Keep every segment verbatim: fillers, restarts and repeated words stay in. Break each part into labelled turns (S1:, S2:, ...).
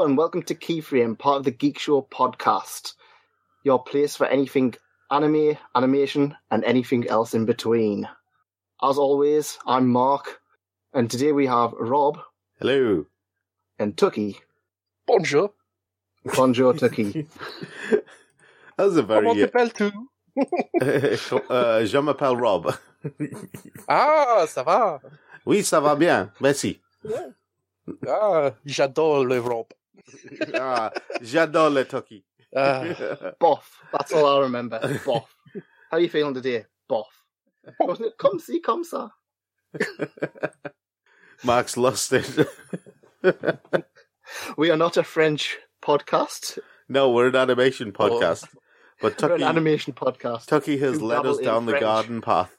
S1: and welcome to Keyframe, part of the Geek Show podcast. Your place for anything anime, animation, and anything else in between. As always, I'm Mark, and today we have Rob.
S2: Hello.
S1: And Tucky.
S3: Bonjour.
S1: Bonjour, Tucky.
S2: That was a very...
S3: Comment t'appelles-tu?
S2: uh, je m'appelle Rob.
S3: Ah, ça va.
S2: Oui, ça va bien. Merci.
S3: Yeah. Ah, j'adore le Rob.
S2: Ah, j'adore le Tucky.
S3: Ah.
S1: Boff. That's all I remember. Boff. How are you feeling today? Boff. Wasn't it? Come see, come ça.
S2: Mark's lost it.
S1: We are not a French podcast.
S2: No, we're an animation podcast.
S1: Oh.
S2: But
S1: We're
S2: Tucky,
S1: an animation podcast.
S2: Tucky has
S1: You
S2: led
S1: dabble
S2: us
S1: in
S2: down the
S1: French.
S2: garden path.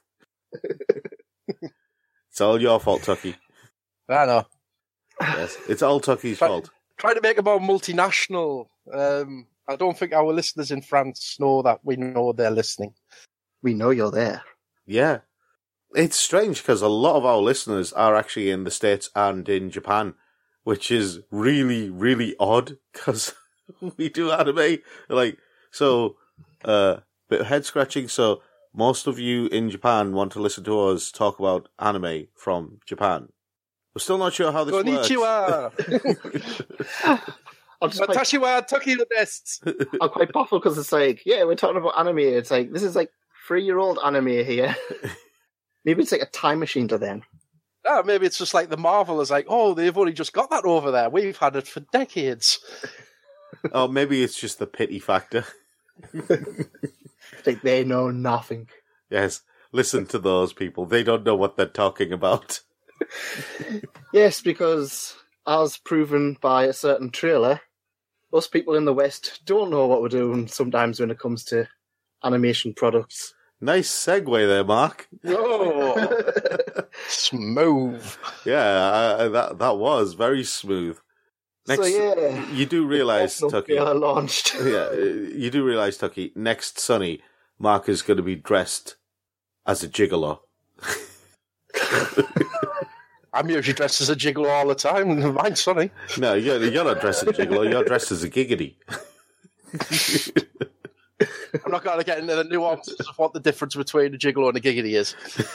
S2: It's all your fault, Tucky.
S3: I know.
S2: Yes, it's all Tucky's
S3: Try-
S2: fault.
S3: Trying to make it more multinational. Um, I don't think our listeners in France know that we know they're listening.
S1: We know you're there.
S2: Yeah. It's strange because a lot of our listeners are actually in the States and in Japan, which is really, really odd because we do anime. Like, so, uh, bit of head scratching. So, most of you in Japan want to listen to us talk about anime from Japan. We're still not sure how this
S3: Konnichiwa.
S1: works. I'm just quite,
S3: Watashi wa Toki no desu.
S1: I'm quite baffled because it's like, yeah, we're talking about anime. It's like, this is like three-year-old anime here. Maybe it's like a time machine to them.
S3: Ah, maybe it's just like the Marvel is like, oh, they've only just got that over there. We've had it for decades.
S2: Oh, maybe it's just the pity factor.
S1: It's like they know nothing.
S2: Yes, listen to those people. They don't know what they're talking about.
S1: Yes, because as proven by a certain trailer, us people in the West don't know what we're doing sometimes when it comes to animation products.
S2: Nice segue there, Mark.
S3: Oh, smooth.
S2: Yeah, uh, that that was very smooth. Next,
S1: so yeah,
S2: you do realise,
S1: National
S2: Tucky.
S1: Trailer launched.
S2: Yeah, you do realise, Tucky. Next Sunny, Mark is going to be dressed as a gigolo.
S3: I'm usually dressed as a gigolo all the time. Mine's sunny.
S2: No, you're, you're not dressed as a gigolo. You're dressed as a giggity.
S3: I'm not going to get into the nuances of what the difference between a gigolo and a giggity is.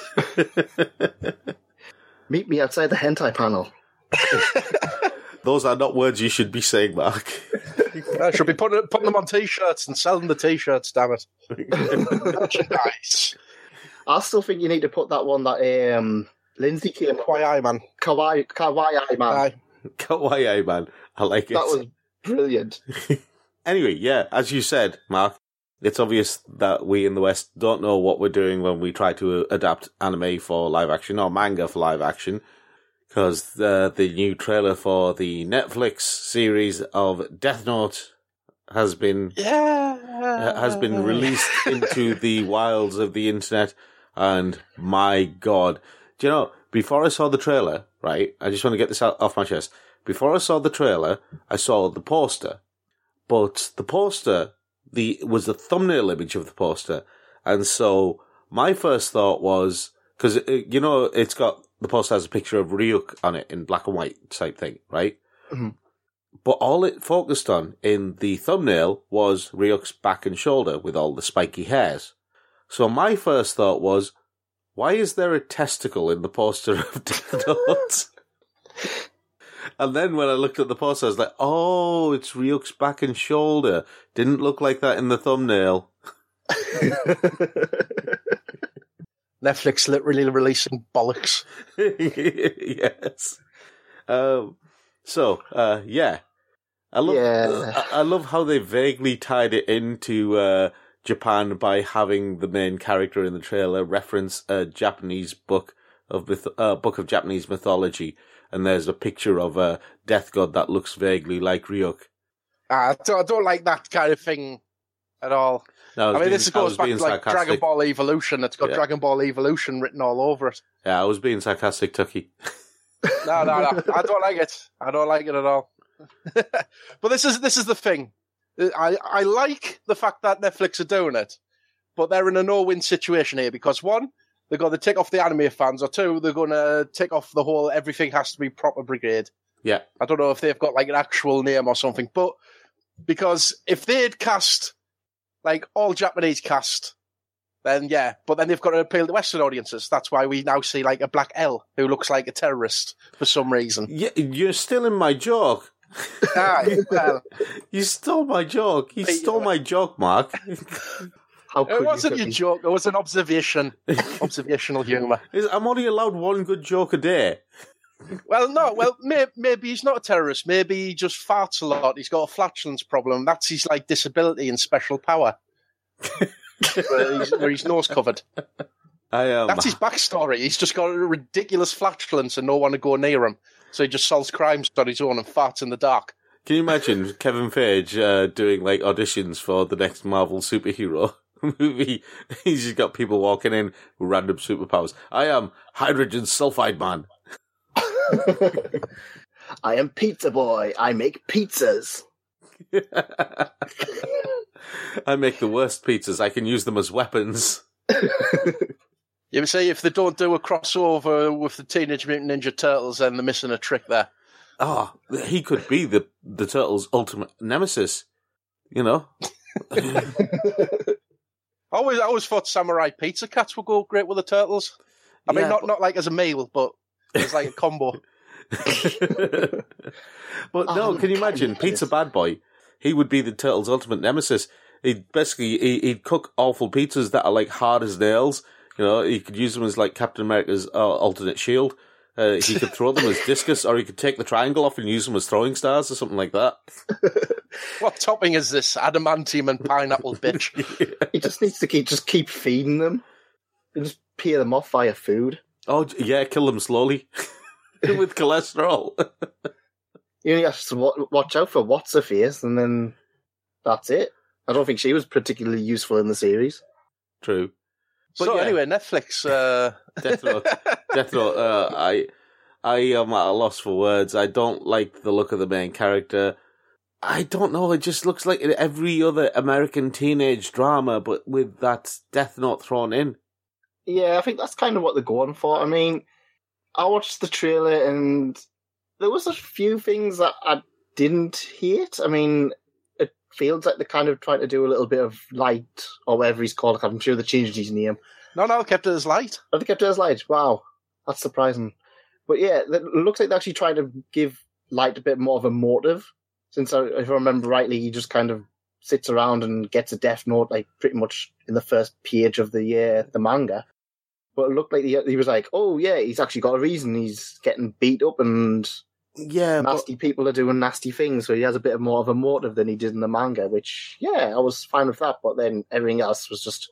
S1: Meet me outside the hentai panel.
S2: Those are not words you should be saying, Mark.
S3: I should be putting, putting them on T-shirts and selling the T-shirts, damn it. Merchandise.
S1: I still think you need to put that one that um, Lindsay came
S3: Kawaii, man.
S1: Kawaii, Kawaii man.
S3: Aye.
S2: Kawaii, man. I like it.
S1: That was brilliant.
S2: Anyway, yeah, as you said, Mark, it's obvious that we in the West don't know what we're doing when we try to adapt anime for live action or manga for live action, because the, the new trailer for the Netflix series of Death Note has been
S3: Yeah.
S2: has been released into the wilds of the internet, and my God. Do you know, before I saw the trailer, right, I just want to get this out off my chest. Before I saw the trailer, I saw the poster. But the poster the was the thumbnail image of the poster. And so my first thought was, because, you know, it's got, the poster has a picture of Ryuk on it in black and white type thing, right?
S1: Mm-hmm.
S2: But all it focused on in the thumbnail was Ryuk's back and shoulder with all the spiky hairs. So my first thought was, why is there a testicle in the poster of Death Note? And then when I looked at the poster, I was like, oh, it's Ryuk's back and shoulder. Didn't look like that in the thumbnail.
S3: Netflix literally releasing bollocks.
S2: Yes. Um, so, uh, yeah. I love,
S1: Yeah.
S2: I, I love how they vaguely tied it into uh, Japan by having the main character in the trailer reference a Japanese book of myth- uh, book of Japanese mythology. And there's a picture of a death god that looks vaguely like Ryuk.
S3: I don't, I don't like that kind of thing at all.
S2: No, I,
S3: I mean,
S2: being,
S3: this goes back to like
S2: sarcastic.
S3: Dragon Ball Evolution. It's got
S2: Yeah.
S3: Dragon Ball Evolution written all over it.
S2: Yeah, I was being sarcastic, Tucky.
S3: No, no, no. I don't like it. I don't like it at all. But this is this is the thing. I, I like the fact that Netflix are doing it, but they're in a no-win situation here because one, they're going to take off the anime fans, or two, they're going to take off the whole everything has to be proper brigade.
S2: Yeah.
S3: I don't know if they've got like an actual name or something, but because if they'd cast like all Japanese cast, then yeah, but then they've got to appeal to Western audiences. That's why we now see like a Black L who looks like a terrorist for some reason.
S2: Yeah, you're still in my joke.
S3: Aye, well,
S2: You stole my joke. You
S3: Hey,
S2: stole
S3: uh,
S2: my joke, Mark.
S1: How could
S3: it wasn't
S1: you
S3: your joke. It was an observation, observational humour.
S2: I'm only allowed one good joke a day.
S3: Well, no, well, may, maybe he's not a terrorist. Maybe he just farts a lot. He's got a flatulence problem. That's his like disability and special power. where, he's, where his nose covered.
S2: I am.
S3: That's his backstory. He's just got a ridiculous flatulence and no one to go near him. So he just solves crimes on his own and farts in the dark.
S2: Can you imagine Kevin Feige uh, doing like auditions for the next Marvel superhero movie? He's just got people walking in with random superpowers. I am hydrogen sulfide man.
S1: I am Pizza Boy. I make pizzas.
S2: I make the worst pizzas. I can use them as weapons.
S3: You would say if they don't do a crossover with the Teenage Mutant Ninja Turtles, then they're missing a trick there.
S2: Oh, he could be the, the Turtles' ultimate nemesis. You know?
S3: I always, I always thought Samurai Pizza Cats would go great with the Turtles. I mean,
S2: Yeah,
S3: not,
S2: but-
S3: not like as a meal, but as like a combo.
S2: But no,
S1: Oh,
S2: can you
S1: can
S2: imagine
S1: you
S2: Pizza
S1: just-
S2: Bad Boy? He would be the Turtles' ultimate nemesis. He'd basically he, he'd cook awful pizzas that are like hard as nails. You know, he could use them as like Captain America's uh, alternate shield. Uh, he could throw them as discus, or he could take the triangle off and use them as throwing stars or something like that.
S3: What topping is this? Adamantium and pineapple, bitch.
S1: He just needs to keep just keep feeding them. And just peel them off via food.
S2: Oh yeah, kill them slowly with cholesterol.
S1: You only have to wa- watch out for what's her face, and then that's it. I don't think she was particularly useful in the series.
S2: True. But
S3: so
S2: yeah.
S3: anyway, Netflix. Uh...
S2: Death Note. Death Note. Uh, I, I am at a loss for words. I don't like the look of the main character. I don't know. It just looks like every other American teenage drama, but with that Death Note thrown in.
S1: Yeah, I think that's kind of what they're going for. I mean, I watched the trailer and there was a few things that I didn't hate. I mean, it feels like they're kind of trying to do a little bit of Light, or whatever he's called. I'm sure they changed his name.
S3: No, no, kept it as light.
S1: Oh, they kept it as Light. Wow, that's surprising. But yeah, it looks like they're actually trying to give Light a bit more of a motive. Since, I, if I remember rightly, he just kind of sits around and gets a Death Note, like pretty much in the first page of the uh, the manga. But it looked like he, he was like, oh yeah, he's actually got a reason. He's getting beat up and
S2: Yeah,
S1: nasty people are doing nasty things, so he has a bit more of a motive than he did in the manga, which, yeah, I was fine with that, but then everything else was just,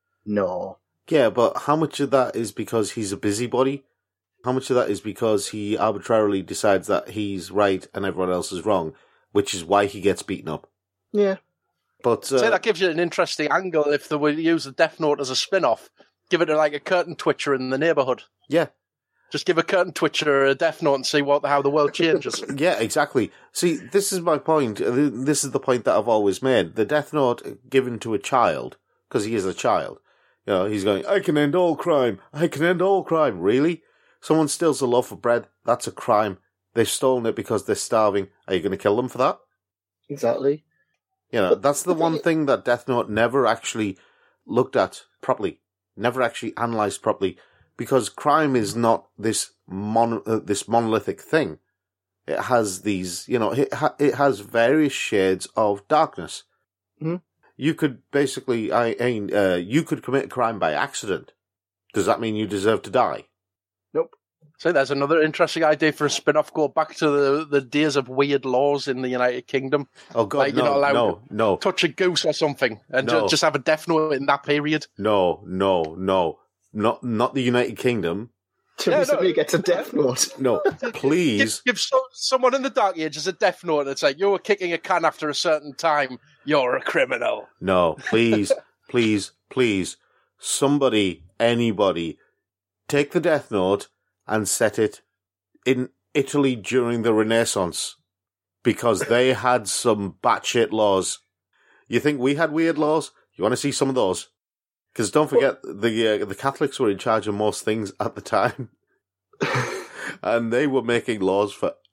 S1: no.
S2: but, yeah, but how much of that is because he's a busybody? How much of that is because he arbitrarily decides that he's right and everyone else is wrong, which is why he gets beaten up?
S1: Yeah.
S2: But uh,
S3: Say that gives you an interesting angle if they would use the Death Note as a spin-off. Give it like a curtain twitcher in the neighbourhood.
S2: yeah,
S3: Just give a curtain twitcher a Death Note and see what how the world changes.
S2: yeah, exactly. See, this is my point. This is the point that I've always made. The Death Note given to a child, because he is a child. You know, he's going, I can end all crime. I can end all crime. Really? Someone steals a loaf of bread. That's a crime. They've stolen it because they're starving. Are you going to kill them for that?
S1: Exactly.
S2: You know, that's the one thing that Death Note never actually looked at properly. Never actually analysed properly. Because crime is not this mon- uh, this monolithic thing. It has these, you know, it, ha- it has various shades of darkness.
S1: Mhm.
S2: You could basically, I mean, uh, you could commit a crime by accident. Does that mean you deserve to die?
S1: Nope.
S3: So there's another interesting idea for a spin-off. Go back to the, the days of weird laws in the United Kingdom.
S2: Oh God,
S3: Like, you're
S2: no,
S3: not allowed
S2: no, no,
S3: Touch a goose or something and
S2: No.
S3: ju- just have a Death Note in that period.
S2: no, no, no, not not the United Kingdom.
S1: To
S3: Yeah,
S1: be
S3: no.
S1: somebody gets a Death Note.
S2: No, please.
S3: Give, give so, someone in the Dark Ages a Death Note and it's like, you were kicking a can after a certain time. You're a criminal.
S2: No, please, please, please. Somebody, anybody, take the Death Note and set it in Italy during the Renaissance, because they had some batshit laws. You think we had weird laws? You want to see some of those? Because don't forget, the uh, the Catholics were in charge of most things at the time, and they were making laws for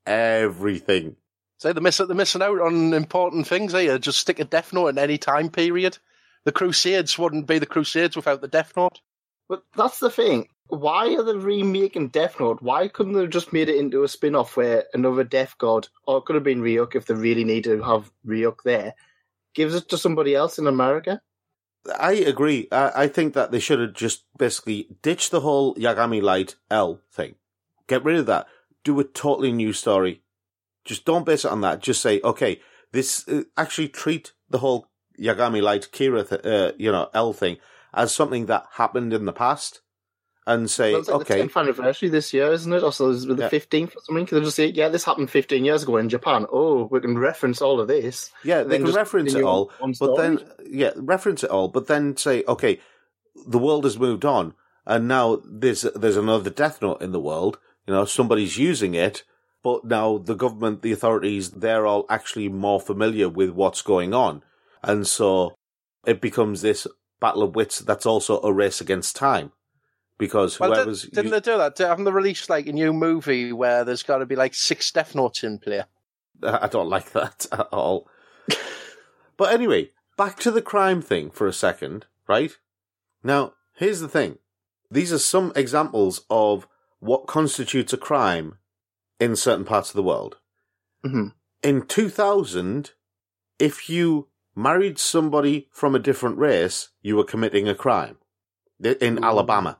S2: everything.
S3: So they're missing, they're missing out on important things here. Just stick a Death Note in any time period. The Crusades wouldn't be the Crusades without the Death Note.
S1: But that's the thing. Why are they remaking Death Note? Why couldn't they have just made it into a spin-off where another Death God, or it could have been Ryuk if they really need to have Ryuk there, gives it to somebody else in America?
S2: I agree. I, I think that they should have just basically ditched the whole Yagami Light L thing. Get rid of that. Do a totally new story. Just don't base it on that. Just say, okay, this uh, actually treat the whole Yagami Light Kira, th- uh, you know, L thing as something that happened in the past, and say,
S1: well, it's like
S2: okay,
S1: the tenth anniversary this year, isn't it? Or so is it the
S2: yeah.
S1: fifteenth or something? Can they just say, yeah, this happened fifteen years ago in Japan. Oh, we can reference all of this.
S2: Yeah, they can reference it all, but then yeah, reference it all, but then say, okay, the world has moved on, and now there's there's another Death Note in the world. You know, somebody's using it, but now the government, the authorities, they're all actually more familiar with what's going on, and so it becomes this battle of wits that's also a race against time. Because
S3: well,
S2: whoever's...
S3: Did, didn't they do that? Haven't they released like a new movie where there's got to be like six Death Notes in play?
S2: I don't like that at all. But anyway, back to the crime thing for a second, right? Now, here's the thing. These are some examples of what constitutes a crime in certain parts of the world.
S1: Mm-hmm.
S2: In two thousand, if you married somebody from a different race, you were committing a crime. In Ooh. Alabama.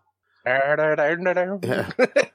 S2: Yeah.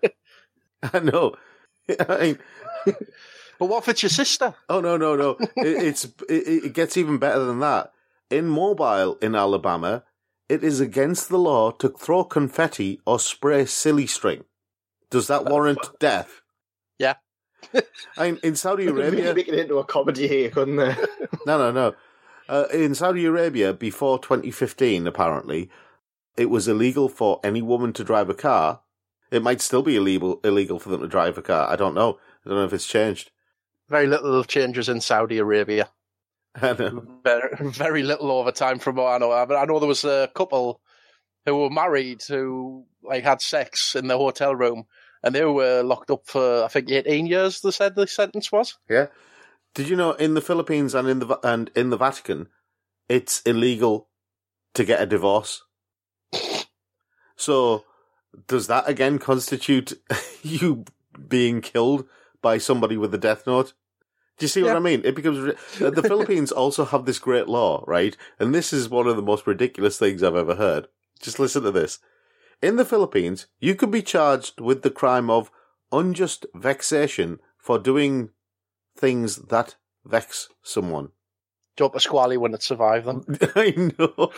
S2: I know. I mean,
S3: but what if it's your sister?
S2: Oh, no, no, no. it, it's it, it gets even better than that. In Mobile, in Alabama, it is against the law to throw confetti or spray silly string. Does that warrant death?
S3: Yeah.
S2: I mean, in Saudi
S1: They could
S2: Arabia...
S1: really make it into a comedy here, couldn't they?
S2: no, no, no. Uh, in Saudi Arabia, before twenty fifteen, apparently... it was illegal for any woman to drive a car. It might still be illegal illegal for them to drive a car. I don't know. I don't know if it's changed.
S3: Very little changes in Saudi Arabia.
S2: I know.
S3: Very, very little over time from what I know. I know there was a couple who were married who like had sex in their hotel room, and they were locked up for I think eighteen years. They said the sentence was.
S2: Yeah. Did you know in the Philippines and in the and in the Vatican, it's illegal to get a divorce? So, does that again constitute you being killed by somebody with a Death Note? Do you see what yeah. I mean? It becomes the Philippines also have this great law, right? And this is one of the most ridiculous things I've ever heard. Just listen to this. In the Philippines, you could be charged with the crime of unjust vexation for doing things that vex someone.
S3: Jump a squally when it survived them.
S2: I know.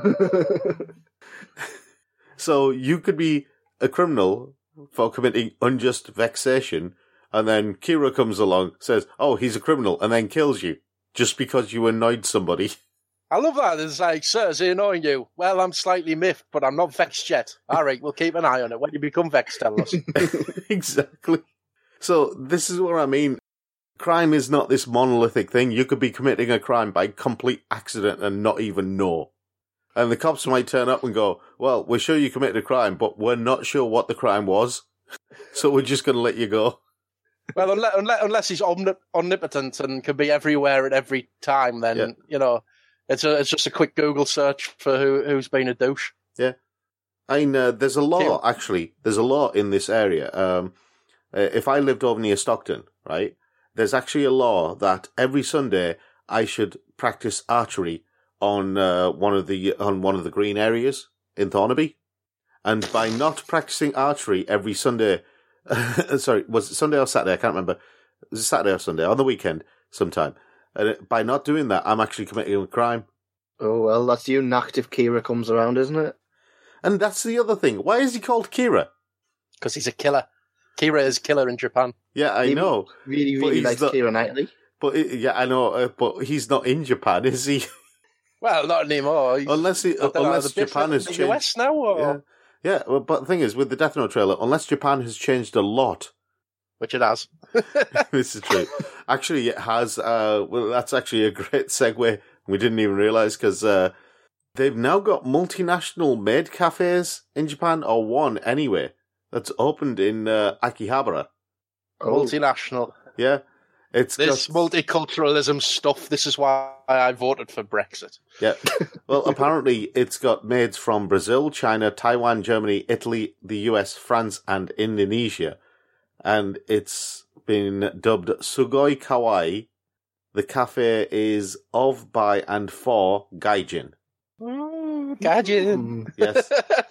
S2: So you could be a criminal for committing unjust vexation, and then Kira comes along, says, oh, he's a criminal, and then kills you, just because you annoyed somebody.
S3: I love that. It's like, sir, is he annoying you? Well, I'm slightly miffed, but I'm not vexed yet. All right, we'll keep an eye on it. When you become vexed, tell us.
S2: Exactly. So this is what I mean. Crime is not this monolithic thing. You could be committing a crime by complete accident and not even know. And the cops might turn up and go, well, we're sure you committed a crime, but we're not sure what the crime was, so we're just going to let you go.
S3: Well, unless, unless he's omnip- omnipotent and can be everywhere at every time, then, yeah. you know, it's a, it's just a quick Google search for who, who's been a douche.
S2: Yeah. I mean, uh, there's a law, actually, there's a law in this area. Um, uh, if I lived over near Stockton, right, there's actually a law that every Sunday I should practice archery on uh, one of the on one of the green areas in Thornaby, and by not practicing archery every Sunday, sorry, was it Sunday or Saturday? I can't remember. Was it Saturday or Sunday on the weekend sometime? And by not doing that, I'm actually committing a crime.
S1: Oh well, that's you nacked if Kira comes around, isn't it?
S2: And that's the other thing. Why is he called Kira?
S3: Because he's a killer. Kira is killer in Japan.
S2: Yeah, I
S1: he
S2: know.
S1: Really, really likes not, Kira Knightley.
S2: But yeah, I know. Uh, but he's not in Japan, is he?
S3: Well, not anymore. He's,
S2: unless he, unless Japan has changed.
S3: The U S now, or?
S2: Yeah, yeah. Well, but the thing is, with the Death Note trailer, unless Japan has changed a lot,
S3: which it has.
S2: This is true. Actually, it has. Uh, well, that's actually a great segue. We didn't even realize because uh, they've now got multinational maid cafes in Japan, or one anyway, that's opened in uh, Akihabara.
S3: Oh. Multinational.
S2: Yeah. It's
S3: This
S2: got...
S3: multiculturalism stuff, this is why I voted for Brexit.
S2: Yeah. Well, apparently it's got maids from Brazil, China, Taiwan, Germany, Italy, the U S, France, and Indonesia. And it's been dubbed Sugoi Kawaii. The cafe is of, by, and for Gaijin.
S3: Mm, Gaijin.
S2: Yes.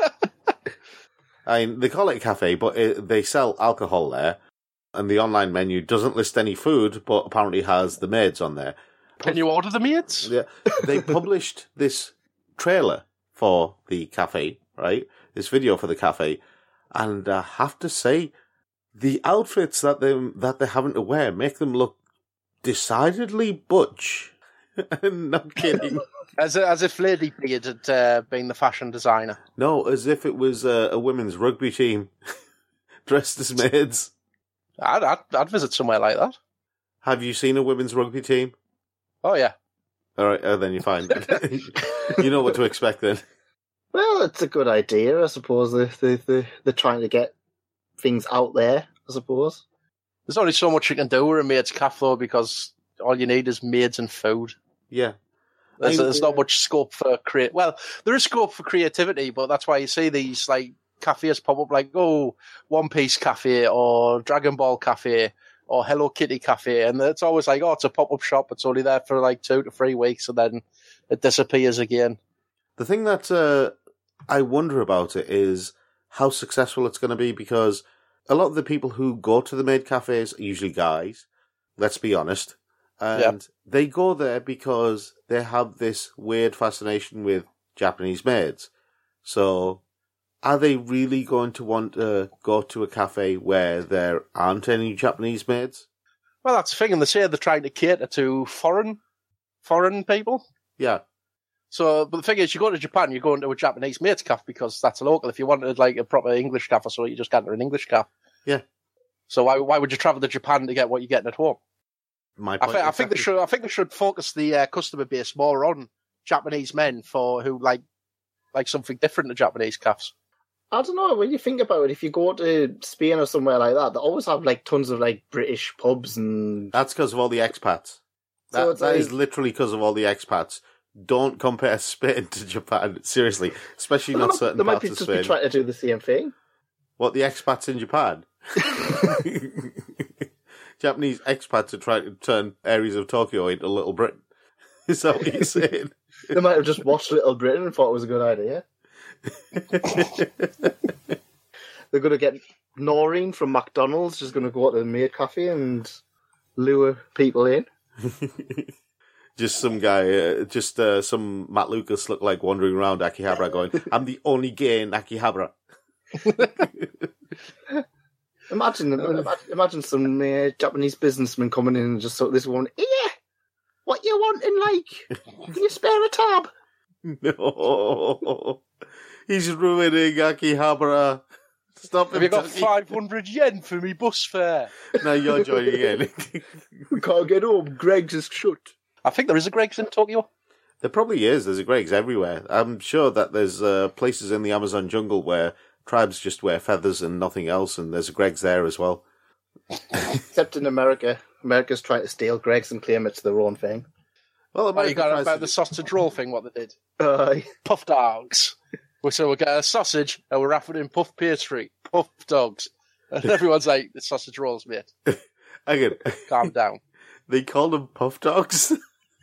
S2: I mean, they call it a cafe, but it, they sell alcohol there. And the online menu doesn't list any food, but apparently has the maids on there.
S3: Can you order the maids?
S2: Yeah. They published this trailer for the cafe, right? This video for the cafe. And I have to say, the outfits that they that they're having to wear make them look decidedly butch. Not kidding.
S3: As, as if Lady Beard had uh, been the fashion designer.
S2: No, as if it was a, a women's rugby team dressed as maids.
S3: I'd, I'd, I'd visit somewhere like that.
S2: Have you seen a women's rugby team?
S3: Oh, yeah.
S2: All right, uh, then you're fine. You know what to expect then.
S1: Well, it's a good idea, I suppose. They, they, they, they're trying to get things out there, I suppose.
S3: There's only so much you can do with a maid's cafe, though, because all you need is maids and food.
S2: Yeah.
S3: There's,
S2: I,
S3: there's not much scope for create. Well, there is scope for creativity, but that's why you see these like cafes pop up, like oh, One Piece Cafe or Dragon Ball Cafe or Hello Kitty Cafe, and it's always like oh, it's a pop up shop. It's only there for like two to three weeks, and then it disappears again.
S2: The thing that uh, I wonder about it is how successful it's going to be, because a lot of the people who go to the maid cafes are usually guys. Let's be honest. And
S3: yep.
S2: They go there because they have this weird fascination with Japanese maids. So, are they really going to want to go to a cafe where there aren't any Japanese maids?
S3: Well, that's the thing, and they say they're trying to cater to foreign, foreign people.
S2: Yeah.
S3: So, but the thing is, you go to Japan, you're going to a Japanese maid's cafe because that's a local. If you wanted like a proper English cafe or so, you just get to an English cafe.
S2: Yeah.
S3: So why why would you travel to Japan to get what you're getting at home?
S2: My
S3: I,
S2: point
S3: think,
S2: exactly.
S3: I think they should. I think they should focus the uh, customer base more on Japanese men for who like like something different to Japanese cafes.
S1: I don't know. When you think about it, if you go to Spain or somewhere like that, they always have like tons of like British pubs and.
S2: That's because of all the expats. That,
S1: So it's
S2: that
S1: like-
S2: is literally because of all the expats. Don't compare Spain to Japan. Seriously, especially
S1: Well,
S2: not
S1: they
S2: certain
S1: might, they might
S2: parts
S1: be
S2: of
S1: just
S2: Spain.
S1: be trying to do the same thing.
S2: What, the expats in Japan? Japanese expats are trying to turn areas of Tokyo into Little Britain. Is that what you're saying?
S1: They might have just watched Little Britain and thought it was a good idea. They're going to get Noreen from McDonald's, just going to go to the maid cafe and lure people in.
S2: Just some guy, uh, just uh, some Matt Lucas look like wandering around Akihabara going, I'm the only gay in Akihabara.
S1: Imagine, imagine, imagine some uh, Japanese businessman coming in and just sort of this one, yeah, what you wanting, like? Can you spare a tab?
S2: No. He's ruining Akihabara. Stop him.
S3: Have you got
S2: Taki.
S3: five hundred yen for me bus fare?
S2: Now you're joining in.
S1: We can't get home. Greg's is shut.
S3: I think there is a Greg's in Tokyo.
S2: There probably is. There's a Greg's everywhere. I'm sure that there's uh, places in the Amazon jungle where tribes just wear feathers and nothing else, and there's a Greg's there as well.
S1: Except in America. America's trying to steal Greg's and claim it's their own thing.
S2: Well,
S3: Oh,
S2: America
S3: you got
S2: tries
S3: about
S2: to
S3: the
S2: do-
S3: sausage roll thing, what they did.
S1: Uh,
S3: Puff dogs. So we get a sausage and we're wrapping in puff pastry. Puff dogs. And everyone's like, the sausage rolls, mate.
S2: Again,
S3: Calm down.
S2: they call them puff dogs.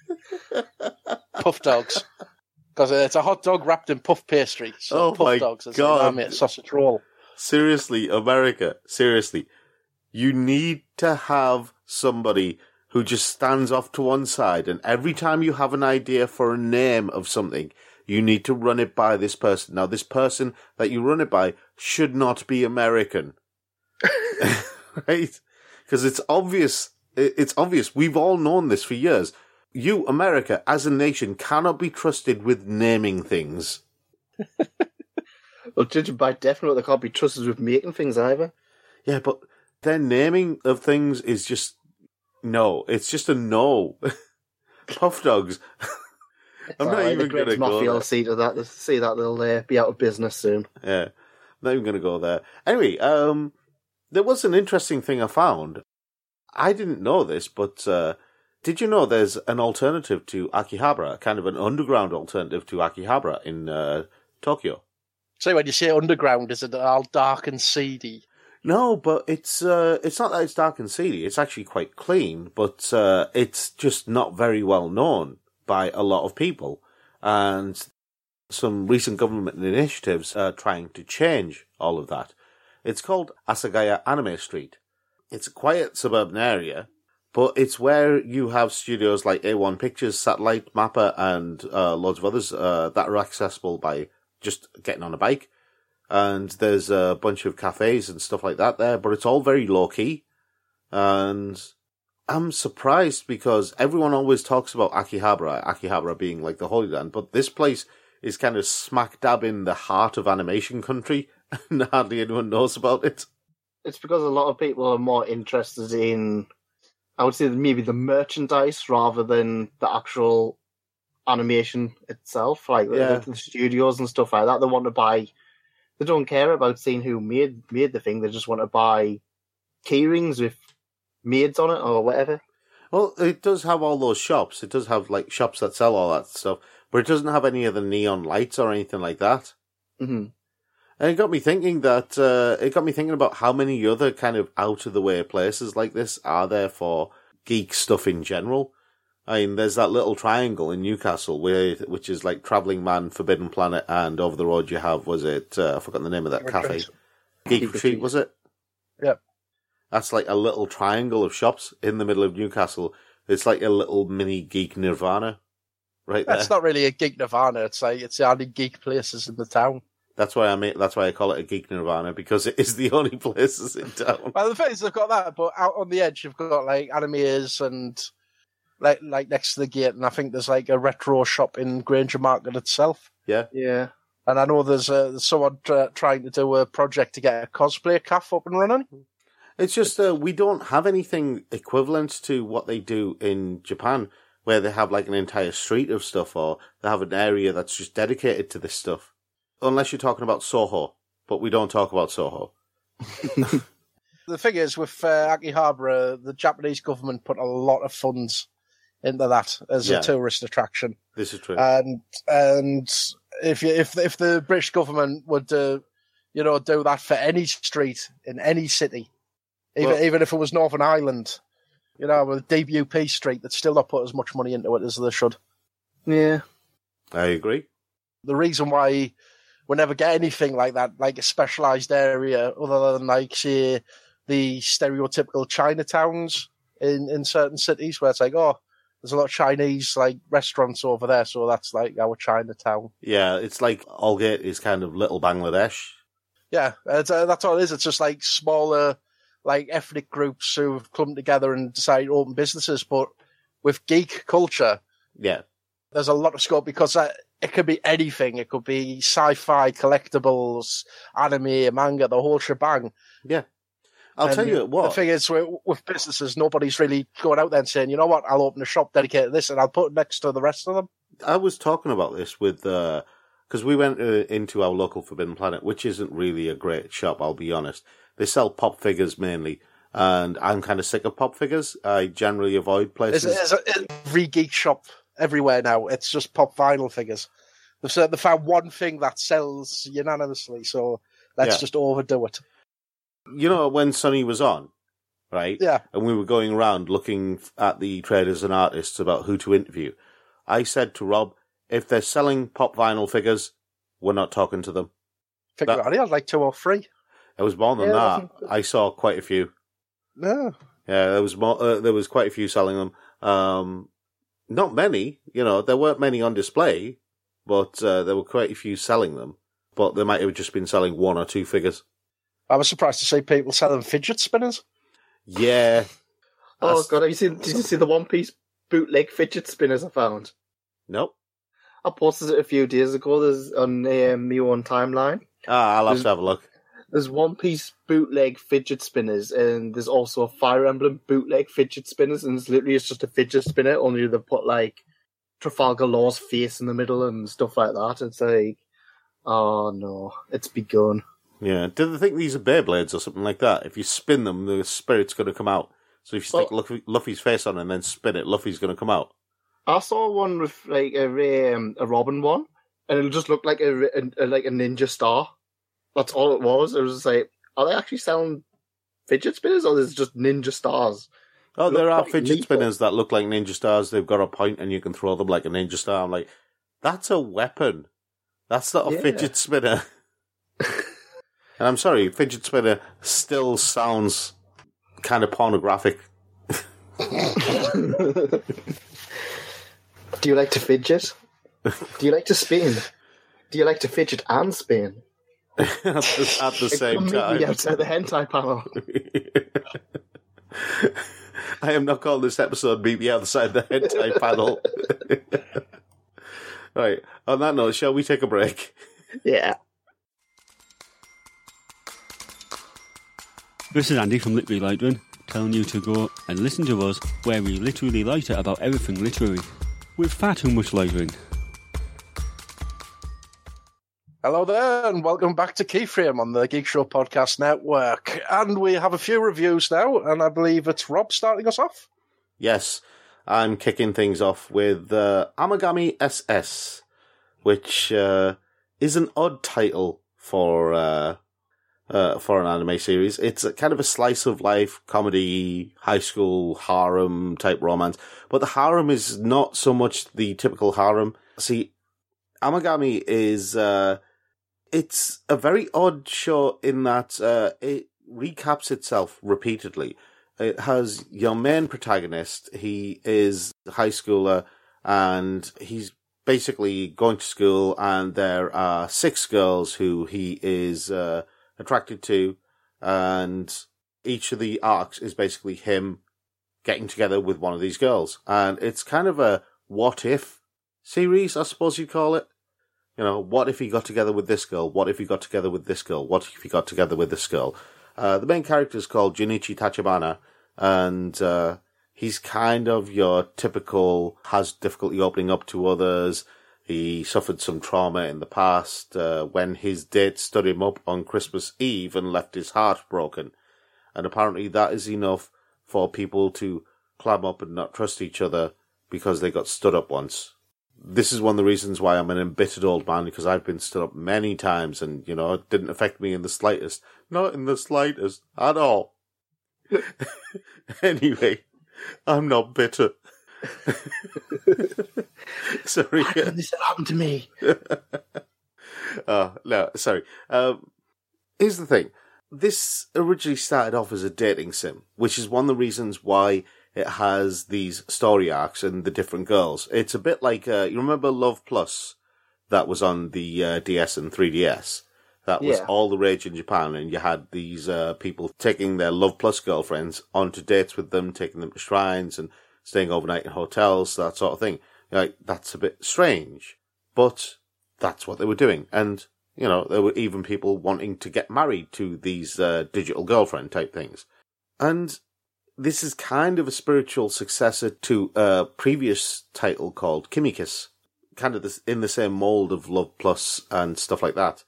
S3: Puff dogs. Because it's a hot dog wrapped in puff pastry. So
S2: Oh
S3: puff
S2: my
S3: dogs. It's
S2: God.
S3: like, oh, mate, sausage roll.
S2: Seriously, America, seriously. You need to have somebody who just stands off to one side, and every time you have an idea for a name of something, you need to run it by this person. Now, this person that you run it by should not be American. Right? Because it's obvious. It's obvious. We've all known this for years. You, America, as a nation, cannot be trusted with naming things.
S1: well, judging by definitely, they can't be trusted with making things either.
S2: Yeah, but their naming of things is just no. It's just a no. Puff dogs. I'm not
S1: Alright,
S2: even
S1: the
S2: going to
S1: Greg's
S2: go
S1: Mafia will
S2: there.
S1: see to that. They'll see that they'll uh, be out of business soon.
S2: Yeah, I'm not even going to go there. Anyway, um, there was an interesting thing I found. I didn't know this, but uh, did you know there's an alternative to Akihabara, kind of an underground alternative to Akihabara in uh, Tokyo?
S3: So when you say underground, is it all dark and seedy?
S2: No, but it's uh, it's not that it's dark and seedy. It's actually quite clean, but uh, it's just not very well known by a lot of people. And some recent government initiatives are trying to change all of that. It's called Asagaya Anime Street. It's a quiet suburban area, but it's where you have studios like A one Pictures, Satellite, Mappa, and uh, loads of others uh, that are accessible by just getting on a bike. And there's a bunch of cafes and stuff like that there, but it's all very low-key. And I'm surprised because everyone always talks about Akihabara, Akihabara being like the Holy Land, but this place is kind of smack dab in the heart of animation country, and hardly anyone knows about it.
S1: It's because a lot of people are more interested in, I would say, maybe the merchandise rather than the actual animation itself, like
S2: Yeah.
S1: the, the studios and stuff like that. They want to buy, they don't care about seeing who made made the thing, they just want to buy keyrings with maids on it or whatever.
S2: Well, it does have all those shops. It does have like shops that sell all that stuff, but it doesn't have any of the neon lights or anything like that.
S1: Mm-hmm.
S2: And it got me thinking that, uh, it got me thinking about how many other kind of out of the way places like this are there for geek stuff in general. I mean, there's that little triangle in Newcastle where, which is like Travelling Man, Forbidden Planet, and over the road you have, was it, uh, I forgot the name of that
S3: Retreat.
S2: cafe. Geek,
S1: Geek
S2: Retreat,
S1: Retreat.
S2: was it?
S3: Yep.
S2: That's like a little triangle of shops in the middle of Newcastle. It's like a little mini geek Nirvana right there.
S3: That's not really a geek nirvana. It's like it's the only geek places in the town.
S2: That's why I make, that's why I call it a geek Nirvana, because it is the only places in town.
S3: Well, the thing is, they've got that, but out on the edge, you've got like animes and like like next to the gate, and I think there's like a retro shop in Granger Market itself.
S2: Yeah.
S1: Yeah.
S3: And I know there's, uh, there's someone uh, trying to do a project to get a cosplay cafe up and running.
S2: It's just, uh, we don't have anything equivalent to what they do in Japan, where they have like an entire street of stuff, or they have an area that's just dedicated to this stuff. Unless you're talking about Soho, but we don't talk about Soho.
S3: The thing is, with uh, Akihabara, the Japanese government put a lot of funds into that as
S2: Yeah.
S3: a tourist attraction.
S2: This is true.
S3: And and if you, if if the British government would, uh, you know, do that for any street in any city, even
S2: Well-
S3: even if it was Northern Ireland, you know, with D B U P Street, they'd still not put as much money into it as they should.
S1: Yeah.
S2: I agree.
S3: The reason why we never get anything like that, like a specialised area, other than like say the stereotypical Chinatowns in in certain cities, where it's like, oh, there's a lot of Chinese like restaurants over there, so that's like our Chinatown.
S2: Yeah, it's like Aldgate is kind of little Bangladesh.
S3: Yeah, it's, uh, that's all it is. It's just like smaller, like ethnic groups who've come together and decided to open businesses. But with geek culture,
S2: Yeah.
S3: there's a lot of scope because uh, it could be anything. It could be sci-fi, collectibles, anime, manga, the whole shebang.
S2: Yeah. I'll
S3: And
S2: tell you what.
S3: The thing is, with, with businesses, nobody's really going out there and saying, you know what, I'll open a shop dedicated to this and I'll put it next to the rest of them.
S2: I was talking about this with, uh 'cause we went uh, into our local Forbidden Planet, which isn't really a great shop, I'll be honest. They sell pop figures mainly, and I'm kind of sick of pop figures. I generally avoid places.
S3: There's, there's a, every geek shop everywhere now. It's just pop vinyl figures. They've, said- they found one thing that sells unanimously, so let's
S2: Yeah.
S3: just overdo it.
S2: You know, when Sonny was on, right?
S3: Yeah.
S2: And we were going around looking at the traders and artists about who to interview. I said to Rob, if they're selling pop vinyl figures, we're not talking to them.
S3: Figure
S2: That-
S3: out, I had like two or three.
S2: There was more than
S1: Yeah,
S2: that.
S1: wasn't-
S2: I saw quite a few.
S3: No.
S2: Yeah, there was more. Uh, there was quite a few selling them. Um, not many. You know, there weren't many on display, but uh, there were quite a few selling them. But they might have just been selling one or two figures.
S3: I was surprised to see people selling fidget spinners.
S2: Yeah.
S1: Oh
S2: That's-
S1: god, have you seen? Did you see the One Piece bootleg fidget spinners I found?
S2: Nope.
S1: I posted it a few days ago. There's on um, my own timeline.
S2: Ah, I'll have
S1: There's-
S2: to have a look.
S1: There's One Piece bootleg fidget spinners, and there's also Fire Emblem bootleg fidget spinners, and it's literally it's just a fidget spinner. Only they put like Trafalgar Law's face in the middle and stuff like that. It's like, oh no, it's begun.
S2: Yeah. Do they think these are Beyblades or something like that? If you spin them, the spirit's going to come out. So if you
S1: Well-
S2: stick Luffy, Luffy's face on and then spin it, Luffy's going to come out.
S1: I saw one with like a um, a Robin one, and it just looked like a, a, a like a ninja star. That's all it was. It was just like, are they actually selling fidget spinners, or is it just ninja stars?
S2: Oh, there
S1: Look
S2: are
S1: quite
S2: fidget
S1: lethal.
S2: spinners that look like ninja stars. They've got a point and you can throw them like a ninja star. I'm like, that's a weapon. That's not a
S1: Yeah.
S2: fidget spinner. And I'm sorry, fidget spinner still sounds kind of pornographic.
S1: Do you like to fidget? Do you like to spin? Do you like to fidget and spin?
S2: at the, at the same
S1: Come meet
S2: time.
S1: me outside the hentai panel.
S2: I am not calling this episode Meet Me Outside the Hentai Panel. Right, on that note, shall we take a break?
S1: Yeah.
S4: This is Andy from Literary Lightering, telling you to go and listen to us where we literally lighter about everything literary, with far too much lightering.
S3: Hello there, and welcome back to Keyframe on the Geek Show Podcast Network. And we have a few reviews now, and I believe it's Rob starting us off.
S2: Yes, I'm kicking things off with uh, Amagami S S, which uh, is an odd title for uh, uh, for an anime series. It's a, kind of a slice of life comedy, high school harem type romance, but the harem is not so much the typical harem. See, Amagami is uh, it's a very odd show in that uh, it recaps itself repeatedly. It has your main protagonist. He is a high schooler and he's basically going to school, and there are six girls who he is uh, attracted to, and each of the arcs is basically him getting together with one of these girls. And it's kind of a what if series, I suppose you'd call it. You know, what if he got together with this girl? What if he got together with this girl? What if he got together with this girl? Uh, the main character is called Junichi Tachibana, and uh, he's kind of your typical, has difficulty opening up to others. He suffered some trauma in the past uh, when his date stood him up on Christmas Eve and left his heart broken. And apparently that is enough for people to clam up and not trust each other because they got stood up once. This is one of the reasons why I'm an embittered old man, because I've been stood up many times and, you know, it didn't affect me in the slightest. Not in the slightest at all. Anyway, I'm not bitter. Sorry.
S1: Why did this happen to me?
S2: Oh, no, sorry. Um, here's the thing. This originally started off as a dating sim, which is one of the reasons why it has these story arcs and the different girls. It's a bit like, uh, you remember Love Plus that was on the uh, D S and three D S? That was
S1: Yeah.
S2: all the rage in Japan, and you had these uh, people taking their Love Plus girlfriends onto dates with them, taking them to shrines and staying overnight in hotels, that sort of thing. You're like, that's a bit strange, but that's what they were doing. And, you know, there were even people wanting to get married to these uh, digital girlfriend type things. And this is kind of a spiritual successor to a previous title called Kimikis, kind of this, in the same mold of Love Plus and stuff like that.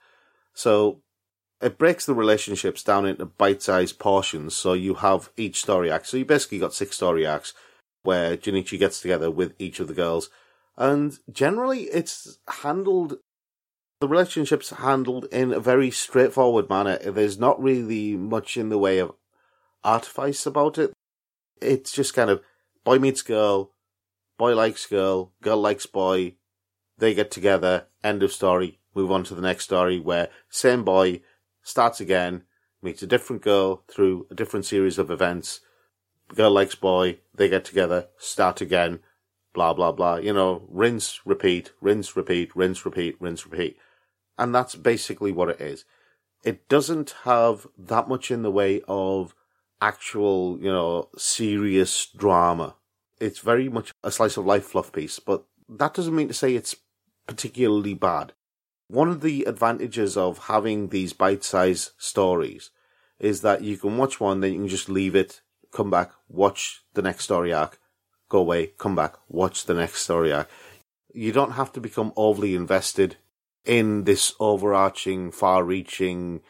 S2: So it breaks the relationships down into bite-sized portions, so you have each story arc. So you basically got six story arcs where Junichi gets together with each of the girls. And generally it's handled, the relationship's handled in a very straightforward manner. There's not really much in the way of artifice about it. It's just kind of boy meets girl, boy likes girl, girl likes boy, they get together, end of story, move on to the next story where same boy starts again, meets a different girl through a different series of events, girl likes boy, they get together, start again, blah, blah, blah. You know, rinse, repeat, rinse, repeat, rinse, repeat, rinse, repeat. And that's basically what it is. It doesn't have that much in the way of actual, you know, serious drama. It's very much a slice of life fluff piece, but that doesn't mean to say it's particularly bad. One of the advantages of having these bite-sized stories is that you can watch one, then you can just leave it, come back, watch the next story arc, go away, come back, watch the next story arc. You don't have to become overly invested in this overarching, far-reaching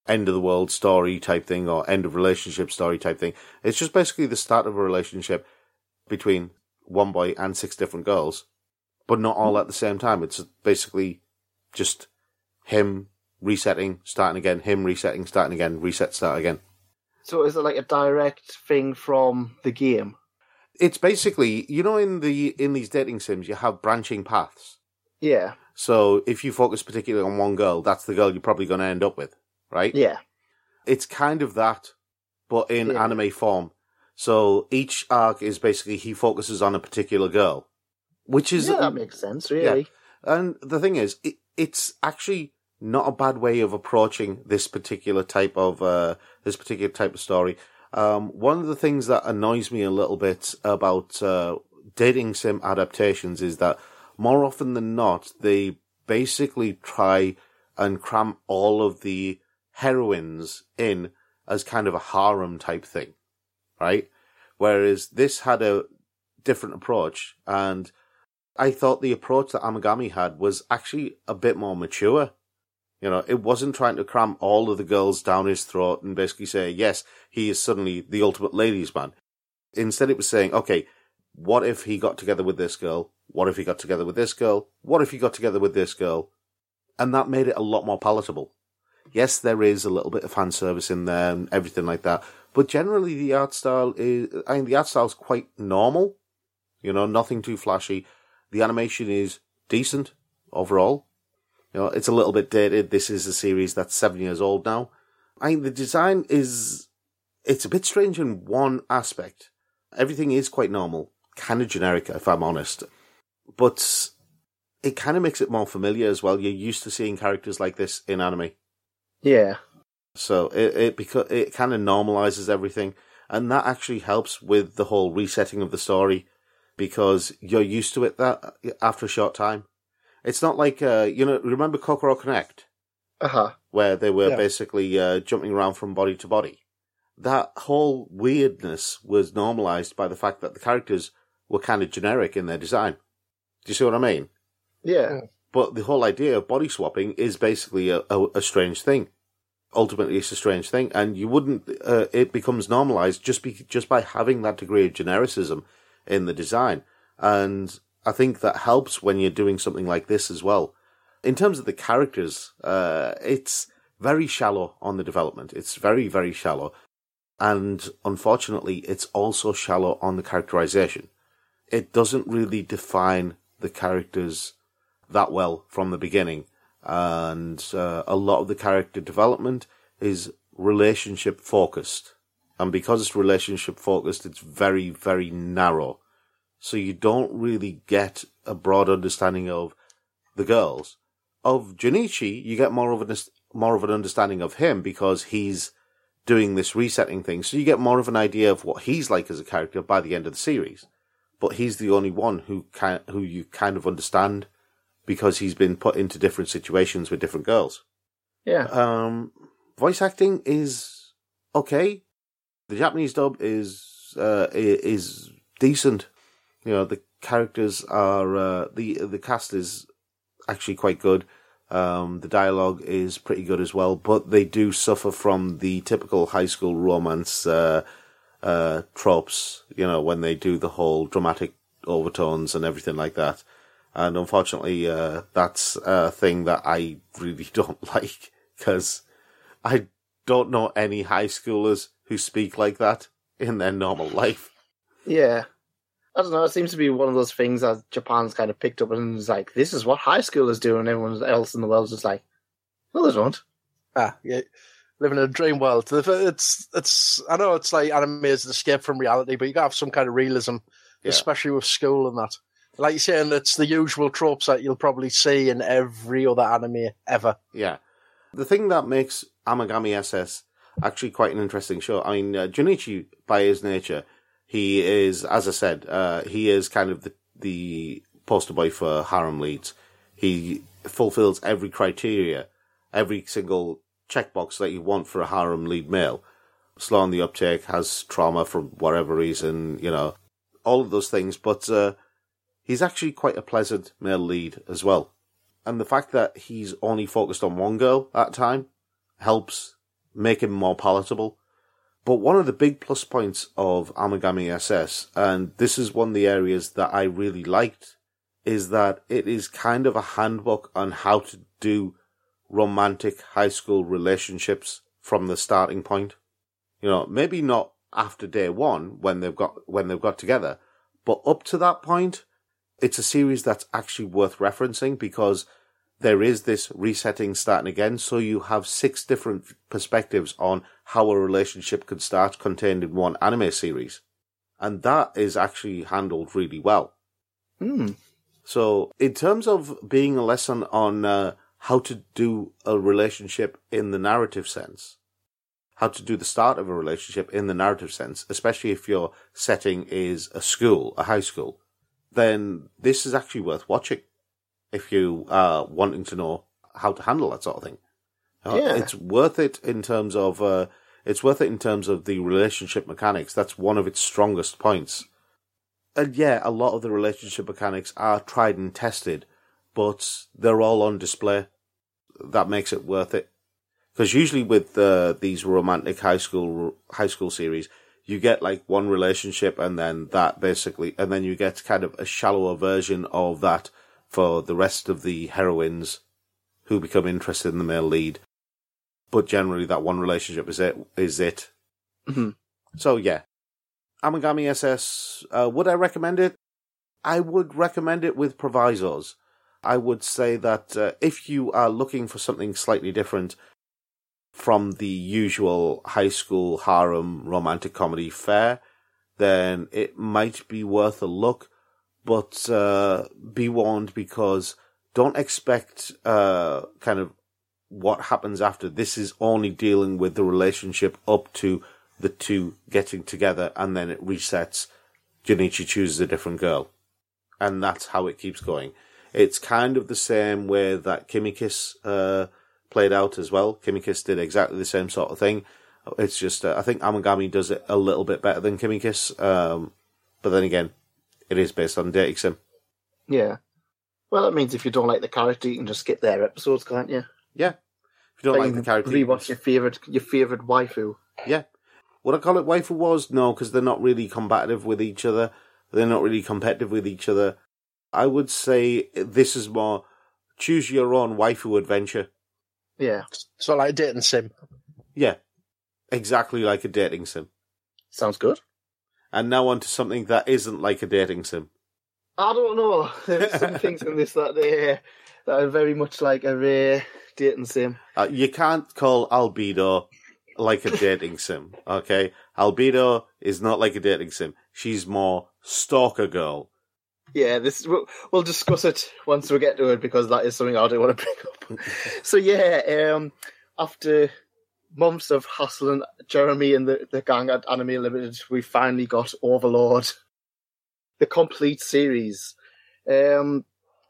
S2: end of the world story type thing or end of relationship story type thing. It's just basically the start of a relationship between one boy and six different girls, but not all at the same time. It's basically just him resetting, starting again, him resetting, starting again, reset, start again.
S1: So is it like a direct thing from the game?
S2: It's basically, you know, in the in these dating sims, you have branching paths.
S1: Yeah.
S2: So if you focus particularly on one girl, that's the girl you're probably going to end up with, right?
S1: Yeah.
S2: It's kind of that, but in
S1: Yeah.
S2: anime form. So each arc is basically he focuses on a particular girl, which is
S1: Yeah, that makes sense, really.
S2: Yeah. And the thing is, it, it's actually not a bad way of approaching this particular type of uh, this particular type of story. Um, one of the things that annoys me a little bit about uh, dating sim adaptations is that more often than not, they basically try and cram all of the heroines in as kind of a harem type thing, right? Whereas this had a different approach, and I thought the approach that Amagami had was actually a bit more mature. You know, it wasn't trying to cram all of the girls down his throat and basically say, yes, he is suddenly the ultimate ladies' man. Instead, it was saying, okay, what if he got together with this girl? What if he got together with this girl? What if he got together with this girl? And that made it a lot more palatable. Yes, there is a little bit of fan service in there and everything like that, but generally the art style is, I mean, the art style is quite normal. You know, nothing too flashy. The animation is decent overall. You know, it's a little bit dated. This is a series that's seven years old now. I mean, the design is, it's a bit strange in one aspect. Everything is quite normal, kind of generic, if I'm honest. But it kind of makes it more familiar as well. You're used to seeing characters like this in anime.
S1: Yeah.
S2: So it it, beca- it kind of normalizes everything. And that actually helps with the whole resetting of the story, because you're used to it that after a short time. It's not like, uh, you know, remember Kokoro Connect?
S1: Uh-huh.
S2: Where they were
S3: Yeah.
S2: basically uh, jumping around from body to body. That whole weirdness was normalized by the fact that the characters were kind of generic in their design. Do you see what I mean?
S1: Yeah.
S2: But the whole idea of body swapping is basically a, a, a strange thing. Ultimately, it's a strange thing, and you wouldn't. Uh, it becomes normalized just be, just by having that degree of genericism in the design, and I think that helps when you're doing something like this as well. In terms of the characters, uh, it's very shallow on the development. It's very, very shallow, and unfortunately, it's also shallow on the characterization. It doesn't really define the characters that well from the beginning. And uh, a lot of the character development is relationship focused. And because it's relationship focused, it's very, very narrow. So you don't really get a broad understanding of the girls. Of Junichi, you get more of an, more of an understanding of him because he's doing this resetting thing. So you get more of an idea of what he's like as a character by the end of the series. But he's the only one who can, who you kind of understand, because he's been put into different situations with different girls.
S1: Yeah.
S2: Um, voice acting is okay. The Japanese dub is uh, is decent. You know, the characters are uh, the the cast is actually quite good. Um, the dialogue is pretty good as well, but they do suffer from the typical high school romance uh, uh, tropes. You know, when they do the whole dramatic overtones and everything like that. And unfortunately, uh, that's a thing that I really don't like, because I don't know any high schoolers who speak like that in their normal life.
S1: Yeah. I don't know, it seems to be one of those things that Japan's kind of picked up and is like, this is what high schoolers do, and everyone else in the world is just like, no, they don't.
S3: Ah, yeah. Living in a dream world. It's, it's, I know it's like anime is an escape from reality, but you gotta have some kind of realism,
S2: Yeah.
S3: especially with school and that. Like you're saying, it's the usual tropes that you'll probably see in every other anime ever.
S2: Yeah. The thing that makes Amagami S S actually quite an interesting show, I mean, uh, Junichi, by his nature, he is, as I said, uh, he is kind of the, the poster boy for harem leads. He fulfills every criteria, every single checkbox that you want for a harem lead male. Slow on the uptake, has trauma for whatever reason, you know, all of those things, but uh, he's actually quite a pleasant male lead as well. And the fact that he's only focused on one girl at a time helps make him more palatable. But one of the big plus points of Amagami S S, and this is one of the areas that I really liked, is that it is kind of a handbook on how to do romantic high school relationships from the starting point. You know, maybe not after day one when they've got when they've got together, but up to that point, it's a series that's actually worth referencing because there is this resetting starting again, so you have six different perspectives on how a relationship could start contained in one anime series. And that is actually handled really well.
S1: Hmm.
S2: So, in terms of being a lesson on uh, how to do a relationship in the narrative sense, how to do the start of a relationship in the narrative sense, especially if your setting is a school, a high school, then this is actually worth watching if you are wanting to know how to handle that sort of thing. Uh,
S1: Yeah.
S2: It's worth it in terms of uh, it's worth it in terms of the relationship mechanics. That's one of its strongest points. And yeah, a lot of the relationship mechanics are tried and tested, but they're all on display. That makes it worth it. Because usually with uh, these romantic high school high school series, you get like one relationship and then that basically, and then you get kind of a shallower version of that for the rest of the heroines who become interested in the male lead. But generally that one relationship is it. Is it.
S1: Mhm.
S2: So yeah. Amagami S S, uh, would I recommend it? I would recommend it with provisos. I would say that uh, if you are looking for something slightly different from the usual high school harem romantic comedy fare, then it might be worth a look. But uh, be warned, because don't expect uh, kind of what happens after. This is only dealing with the relationship up to the two getting together, and then it resets. Junichi chooses a different girl. And that's how it keeps going. It's kind of the same way that Kimi-Kiss uh, played out as well. Kimi-Kiss did exactly the same sort of thing. It's just, uh, I think Amagami does it a little bit better than Kimi-Kiss. Um, but then again, it is based on dating sim.
S1: Yeah. Well, that means if you don't like the character, you can just skip their episodes, can't you?
S2: Yeah. If you don't
S1: Like
S2: like the character...
S1: rewatch your favourite, your favourite waifu.
S2: Yeah. Would I call it waifu wars? No, because they're not really combative with each other. They're not really competitive with each other. I would say this is more choose your own waifu adventure.
S1: Yeah.
S3: So like a dating sim.
S2: Yeah. Exactly like a dating sim.
S1: Sounds good.
S2: And now on to something that isn't like a dating sim.
S1: I don't know. There's some things in this that, they, that are very much like a rare dating sim.
S2: Uh, you can't call Albedo like a dating sim, okay? Albedo is not like a dating sim. She's more stalker girl.
S1: Yeah, this we'll, we'll discuss it once we get to it, because that is something I do want to bring up. So yeah, um, after months of hassling Jeremy and the, the gang at Anime Limited, we finally got Overlord, the complete series. Um,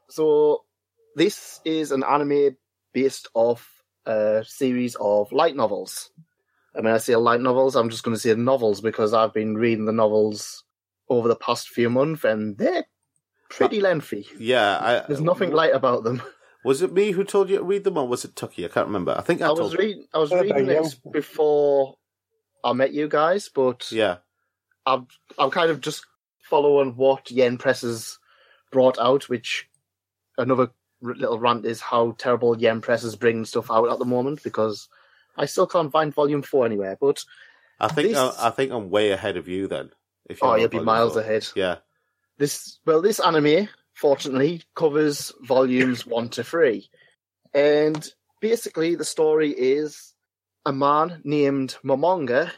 S1: so this is an anime based off a series of light novels. I mean, I say light novels, I'm just going to say novels because I've been reading the novels over the past few months, and they're pretty lengthy.
S2: Yeah. I,
S1: There's nothing light about them.
S2: Was it me who told you to read them, or was it Tucky? I can't remember. I think I,
S1: I
S2: told
S1: was reading. I was
S3: Oh,
S1: reading
S3: yeah.
S1: this before I met you guys, but
S2: Yeah.
S1: I'm I'm kind of just following what Yen Press has brought out. Which another r- little rant is how terrible Yen Press is bringing stuff out at the moment, because I still can't find Volume Four anywhere. But
S2: I think
S1: This-
S2: I, I think I'm way ahead of you then. If
S1: oh,
S2: you're
S1: you'll
S2: on
S1: be
S2: volume
S1: miles
S2: four.
S1: ahead.
S2: Yeah.
S1: This well, this anime fortunately covers volumes one to three. And basically, the story is a man named Momonga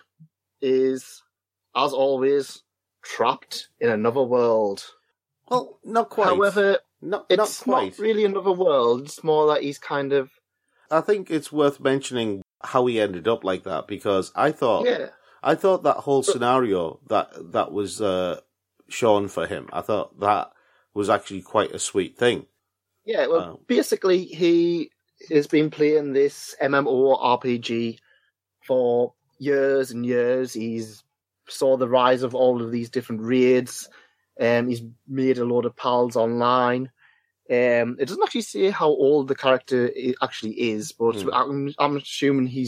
S1: is, as always, trapped in another world.
S2: Well, not quite.
S1: However,
S2: not, not
S1: it's not,
S2: quite.
S1: really another world. It's more that he's kind of
S2: I think it's worth mentioning how he ended up like that, because I thought
S1: yeah,
S2: I thought that whole scenario that that was uh, shown for him, I thought that was actually quite a sweet thing.
S1: yeah. Well,
S2: Um,
S1: basically, he has been playing this M M O R P G for years and years. He's saw the rise of all of these different raids. Um, he's made a load of pals online. Um, it doesn't actually say how old the character i- actually is, but
S2: Hmm.
S1: I'm, I'm assuming he's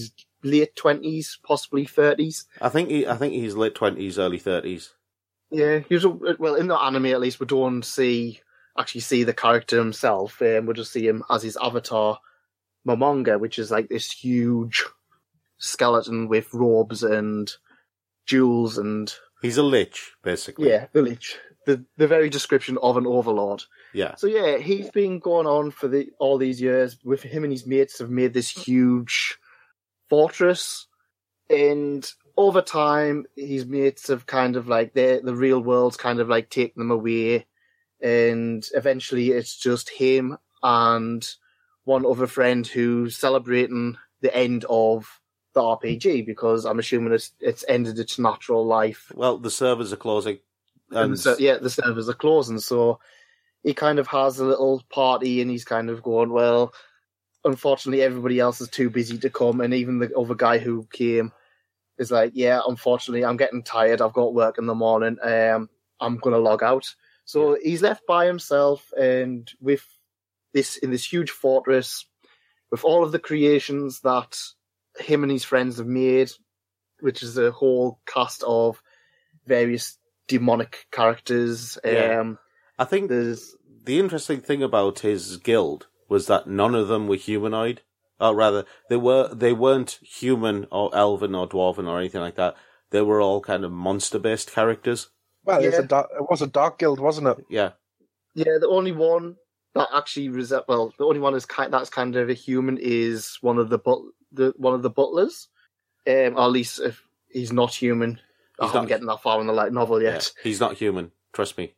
S1: late twenties, possibly thirties.
S2: I think he, I think he's late twenties, early thirties.
S1: Yeah, usually, well, in the anime at least, we don't see actually see the character himself. Um, we just see him as his avatar, Momonga, which is like this huge skeleton with robes and jewels and...
S2: He's a lich, basically.
S1: Yeah, the lich. The, the very description of an overlord.
S2: Yeah.
S1: So yeah, he's been going on for the, all these years. With him and his mates have made this huge fortress, and over time, his mates have kind of like the the real world's kind of like taken them away, and eventually it's just him and one other friend who's celebrating the end of the R P G, because I'm assuming it's it's ended its natural life.
S2: Well, the servers are closing.
S1: And
S2: And
S1: so, yeah, the servers are closing, so he kind of has a little party, and he's kind of going, well, unfortunately, everybody else is too busy to come, and even the other guy who came is like, yeah, unfortunately, I'm getting tired, I've got work in the morning, um, I'm going to log out. So he's left by himself, and with this, in this huge fortress, with all of the creations that him and his friends have made, which is a whole cast of various demonic characters.
S2: Yeah.
S1: Um,
S2: I think
S1: there's
S2: the interesting thing about his guild was that none of them were humanoid. Or rather, they were they weren't human or elven or dwarven or anything like that. They were all kind of monster-based characters.
S3: Well, it, was
S1: Yeah.
S3: a dark, it was a dark guild, wasn't it?
S2: Yeah.
S1: yeah, the only one that actually rese- well, the only one is kind that's kind of a human is one of the but the one of the butlers. Um, or at least if he's not human. I
S2: He's
S1: haven't
S2: not-
S1: getting that far in the light novel
S2: yeah.
S1: yet.
S2: He's not human. Trust me.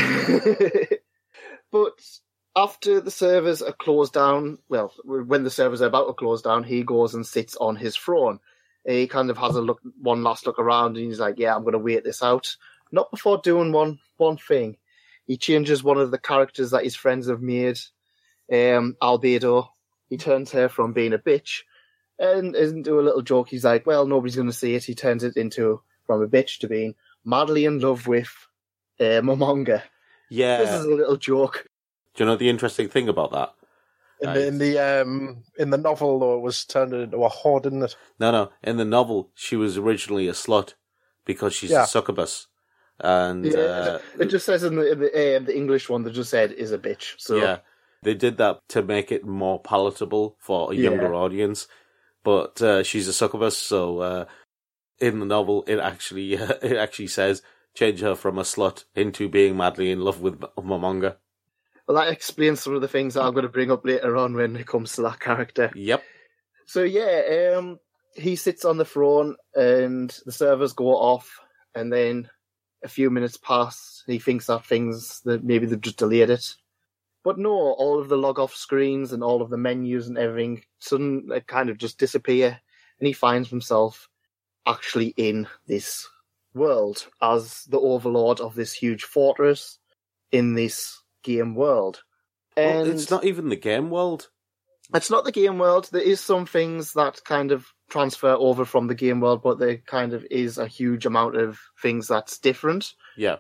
S1: But after the servers are closed down, well, when the servers are about to close down, he goes and sits on his throne. He kind of has a look, one last look around, and he's like, "Yeah, I'm going to wait this out." Not before doing one one thing. He changes one of the characters that his friends have made, um, Albedo. He turns her from being a bitch, and into a little joke. He's like, "Well, nobody's going to see it." He turns it into from a bitch to being madly in love with uh, Momonga.
S2: Yeah.
S1: This is a little joke.
S2: Do you know the interesting thing about that?
S3: In the in the um in the novel, though, it was turned into a whore, didn't it?
S2: No, no. In the novel, she was originally a slut because she's
S3: Yeah.
S2: a succubus. And
S1: Yeah,
S2: uh,
S1: it just says in the in the, uh, the English one, they just said is a bitch. So
S2: yeah, they did that to make it more palatable for a
S1: Yeah.
S2: younger audience. But uh, she's a succubus, so uh, in the novel, it actually uh, it actually says change her from a slut into being madly in love with Momonga.
S1: well, that explains some of the things that I'm going to bring up later on when it comes to that character.
S2: Yep.
S1: So yeah, um, he sits on the throne, and the servers go off, and then a few minutes pass. And he thinks that things that maybe they've just delayed it, but no, all of the log off screens and all of the menus and everything suddenly kind of just disappear, and he finds himself actually in this world as the overlord of this huge fortress in this game world. And
S2: Well, it's not even the game world.
S1: it's not the game world. There is some things that kind of transfer over from the game world, but there kind of is a huge amount of things that's different.
S2: Yeah.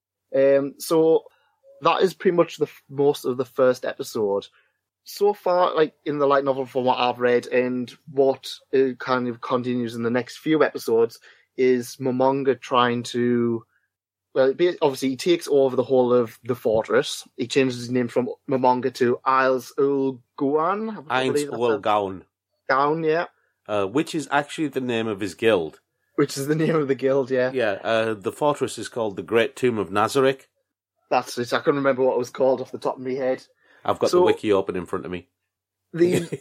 S1: Um, so that is pretty much the f- most of the first episode. So far, like in the light novel from what I've read, and what it kind of continues in the next few episodes, is Momonga trying to. Well, ba- obviously, he takes over the whole of the fortress. He changes his name from Momonga to Isles Ul Guan.
S2: Eins Ul Gaun,
S1: Down, yeah.
S2: uh, which is actually the name of his guild.
S1: Which is the name of the guild, yeah.
S2: Yeah, uh, the fortress is called the Great Tomb of Nazarick.
S1: That's it. I couldn't remember what it was called off the top of my head.
S2: I've got
S1: So-
S2: the wiki open in front of me.
S1: The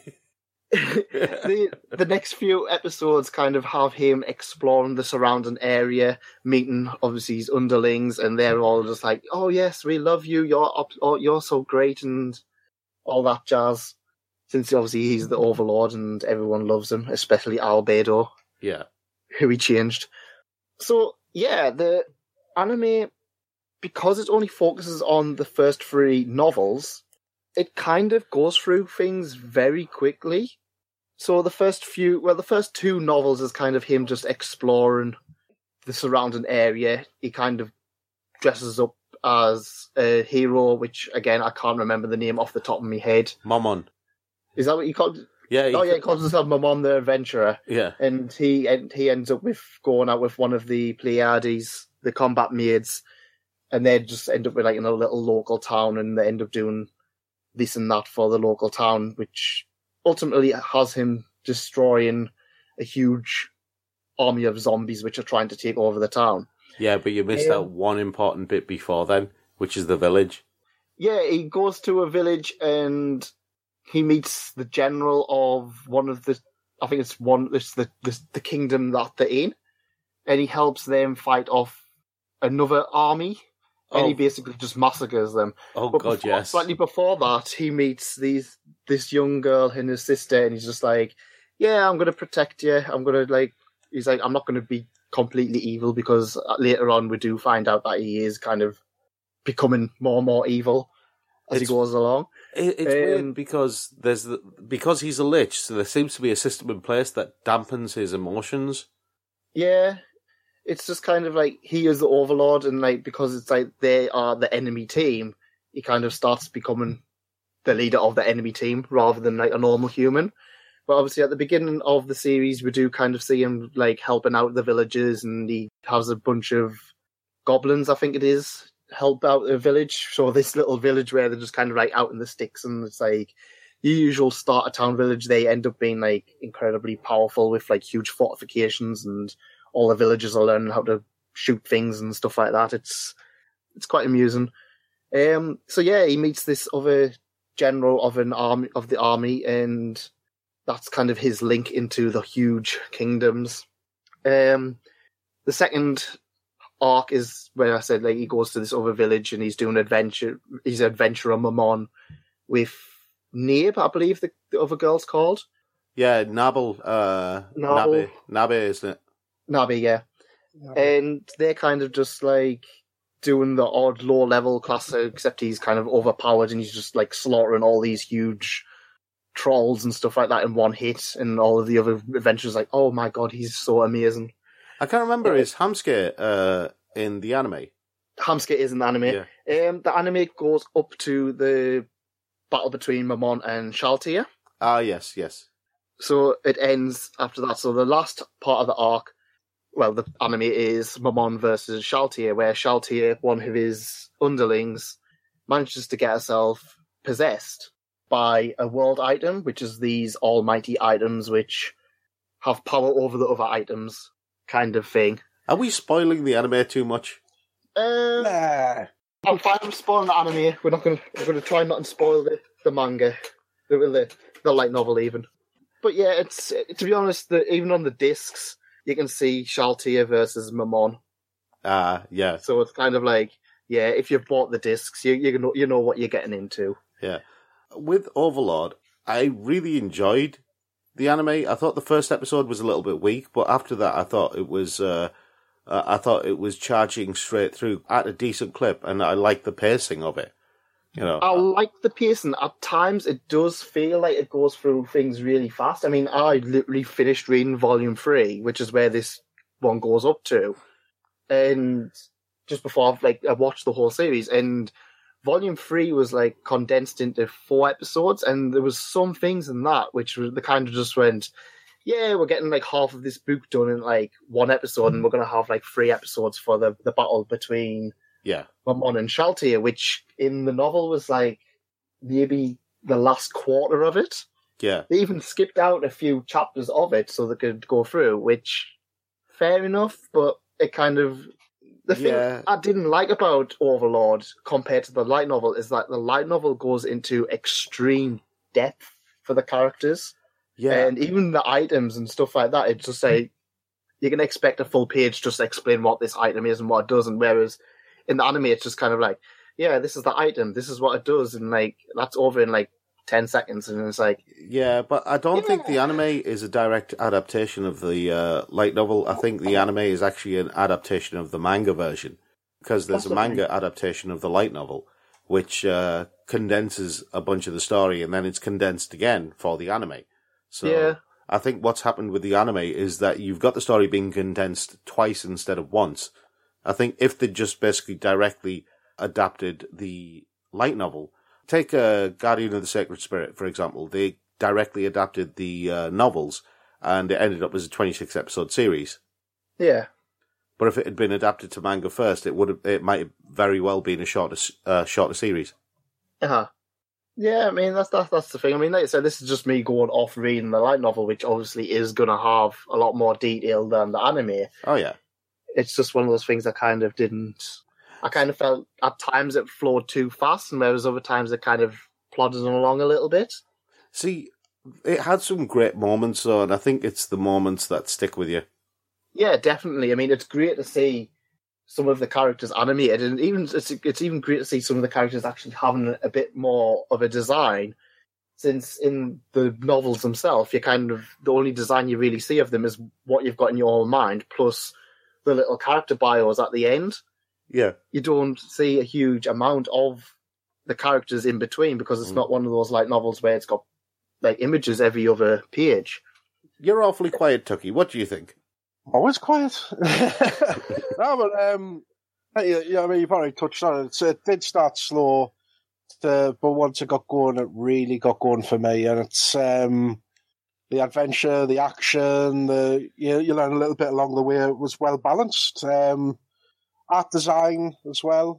S1: the the next few episodes kind of have him exploring the surrounding area, meeting obviously his underlings, and they're all just like, "Oh yes, we love you. You're up, oh, you're so great," and all that jazz. Since obviously he's the overlord and everyone loves him, especially Albedo,
S2: Yeah.
S1: who he changed. So yeah, the anime, because it only focuses on the first three novels, it kind of goes through things very quickly. So the first few, well, the first two novels is kind of him just exploring the surrounding area. He kind of dresses up as a hero, which again, I can't remember the name off the top of my head.
S2: Momon.
S1: Is that what you called?
S2: Yeah. He,
S1: Oh yeah, he calls himself Mamon the Adventurer.
S2: yeah.
S1: And he and he ends up with going out with one of the Pleiades, the combat maids, and they just end up with like in a little local town, and they end up doing this and that for the local town, which ultimately has him destroying a huge army of zombies which are trying to take over the town.
S2: Yeah, but you missed
S1: Um,
S2: out one important bit before then, which is the village.
S1: Yeah, he goes to a village and he meets the general of one of the, I think it's one, it's the, the, the kingdom that they're in, and he helps them fight off another army, and
S2: Oh.
S1: he basically just massacres them.
S2: Oh,
S1: But
S2: God,
S1: before,
S2: yes.
S1: slightly before that, he meets these this young girl and his sister, and he's just like, "Yeah, I'm going to protect you. I'm going to like." He's like, "I'm not going to be completely evil," because later on we do find out that he is kind of becoming more and more evil as
S2: It's-
S1: he goes along.
S2: It, it's
S1: Um,
S2: weird because there's the, because he's a lich, so there seems to be a system in place that dampens his emotions.
S1: Yeah, it's just kind of like he is the overlord, and like because it's like they are the enemy team, he kind of starts becoming the leader of the enemy team rather than like a normal human. But obviously, at the beginning of the series, we do kind of see him like helping out the villagers, and he has a bunch of goblins, I think it is, help out the village. So this little village where they're just kind of like out in the sticks, and it's like the usual starter town village. They end up being like incredibly powerful with like huge fortifications, and all the villagers are learning how to shoot things and stuff like that. It's it's quite amusing. Um, so yeah, he meets this other general of an army of the army, and that's kind of his link into the huge kingdoms. Um, the second arc is where I said like he goes to this other village and he's doing adventure. He's adventurer Mamon with Nabe, I believe the, the other girl's called.
S2: Yeah, Nabel, uh,
S1: Nabel.
S2: Nabe, Nabe, isn't it?
S1: Nabi, yeah. And they're kind of just like doing the odd low level class, except he's kind of overpowered and he's just like slaughtering all these huge trolls and stuff like that in one hit, and all of the other adventurers like, oh my god, he's so amazing.
S2: I can't remember.
S1: Yeah.
S2: Is Hamske uh, in the anime?
S1: Hamske is an anime.
S2: Yeah.
S1: Um, the anime goes up to the battle between Mamon and Shaltir.
S2: Ah, yes, yes.
S1: So it ends after that. So the last part of the arc, well, the anime is Mamon versus Shaltir, where Shaltir, one of his underlings, manages to get herself possessed by a world item, which is these almighty items which have power over the other items, kind of thing.
S2: Are we spoiling the anime too much?
S1: Um,
S3: Nah.
S1: I'm fine with spoiling the anime. We're not going to. We're going to try not to spoil the, the manga, the, the the light novel even. But yeah, it's to be honest, the, even on the discs, you can see Shaltir versus Mamon.
S2: Ah, yeah,
S1: So it's kind of like, yeah, if you've bought the discs, you you know you know what you're getting into.
S2: yeah. With Overlord, I really enjoyed the anime. I thought the first episode was a little bit weak, but after that, I thought it was. Uh, uh, I thought it was charging straight through at a decent clip, and I liked the pacing of it. You know,
S1: I like the pacing. At times, it does feel like it goes through things really fast. I mean, I literally finished reading Volume Three, which is where this one goes up to, and just before I've, like I watched the whole series, and Volume Three was like condensed into four episodes, and there was some things in that which were the kind of just went, yeah, we're getting like half of this book done in like one episode, and we're gonna have like three episodes for the the battle between
S2: yeah,
S1: Mamon and Shaltir, which in the novel was like maybe the last quarter of it.
S2: yeah.
S1: They even skipped out a few chapters of it so they could go through, which fair enough, but it kind of the thing
S2: Yeah.
S1: I didn't like about Overlord compared to the light novel is that the light novel goes into extreme depth for the characters.
S2: Yeah,
S1: And even the items and stuff like that, it's just like you can expect a full page just to explain what this item is and what it does, and whereas in the anime it's just kind of like, yeah, this is the item, this is what it does, and like that's over in like ten seconds, and it's like,
S2: yeah, but I don't think the
S1: Yeah.
S2: anime is a direct adaptation of the uh, light novel. I think the anime is actually an adaptation of the manga version, because there's a
S1: Possibly.
S2: manga adaptation of the light novel, which uh, condenses a bunch of the story, and then it's condensed again for the anime. So
S1: Yeah.
S2: I think what's happened with the anime is that you've got the story being condensed twice instead of once. I think if they just basically directly adapted the light novel, take uh, Guardian of the Sacred Spirit, for example. They directly adapted the uh, novels, and it ended up as a twenty-six episode series.
S1: Yeah.
S2: But if it had been adapted to manga first, it would have, it might have very well been a shorter uh, shorter series.
S1: Uh-huh. Yeah, I mean, that's, that's that's the thing. I mean, like I said, this is just me going off reading the light novel, which obviously is going to have a lot more detail than the anime.
S2: Oh, yeah.
S1: It's just one of those things that kind of didn't... I kind of felt at times it flowed too fast, and whereas other times it kind of plodded along a little bit.
S2: See, it had some great moments, though, and I think it's the moments that stick with you.
S1: Yeah, definitely. I mean, it's great to see some of the characters animated, and even it's it's even great to see some of the characters actually having a bit more of a design. Since in the novels themselves, you kind of the only design you really see of them is what you've got in your own mind, plus the little character bios at the end.
S2: Yeah,
S1: you don't see a huge amount of the characters in between because it's mm. not one of those light novels where it's got like images every other page.
S2: You're awfully quiet, Tucky. What do you think?
S3: Always quiet. No, but um, you, you know, I mean, you probably touched on it. It did start slow, to, but once it got going, it really got going for me. And it's um, the adventure, the action, the you, you learn a little bit along the way. It was well balanced. Um, art design as well,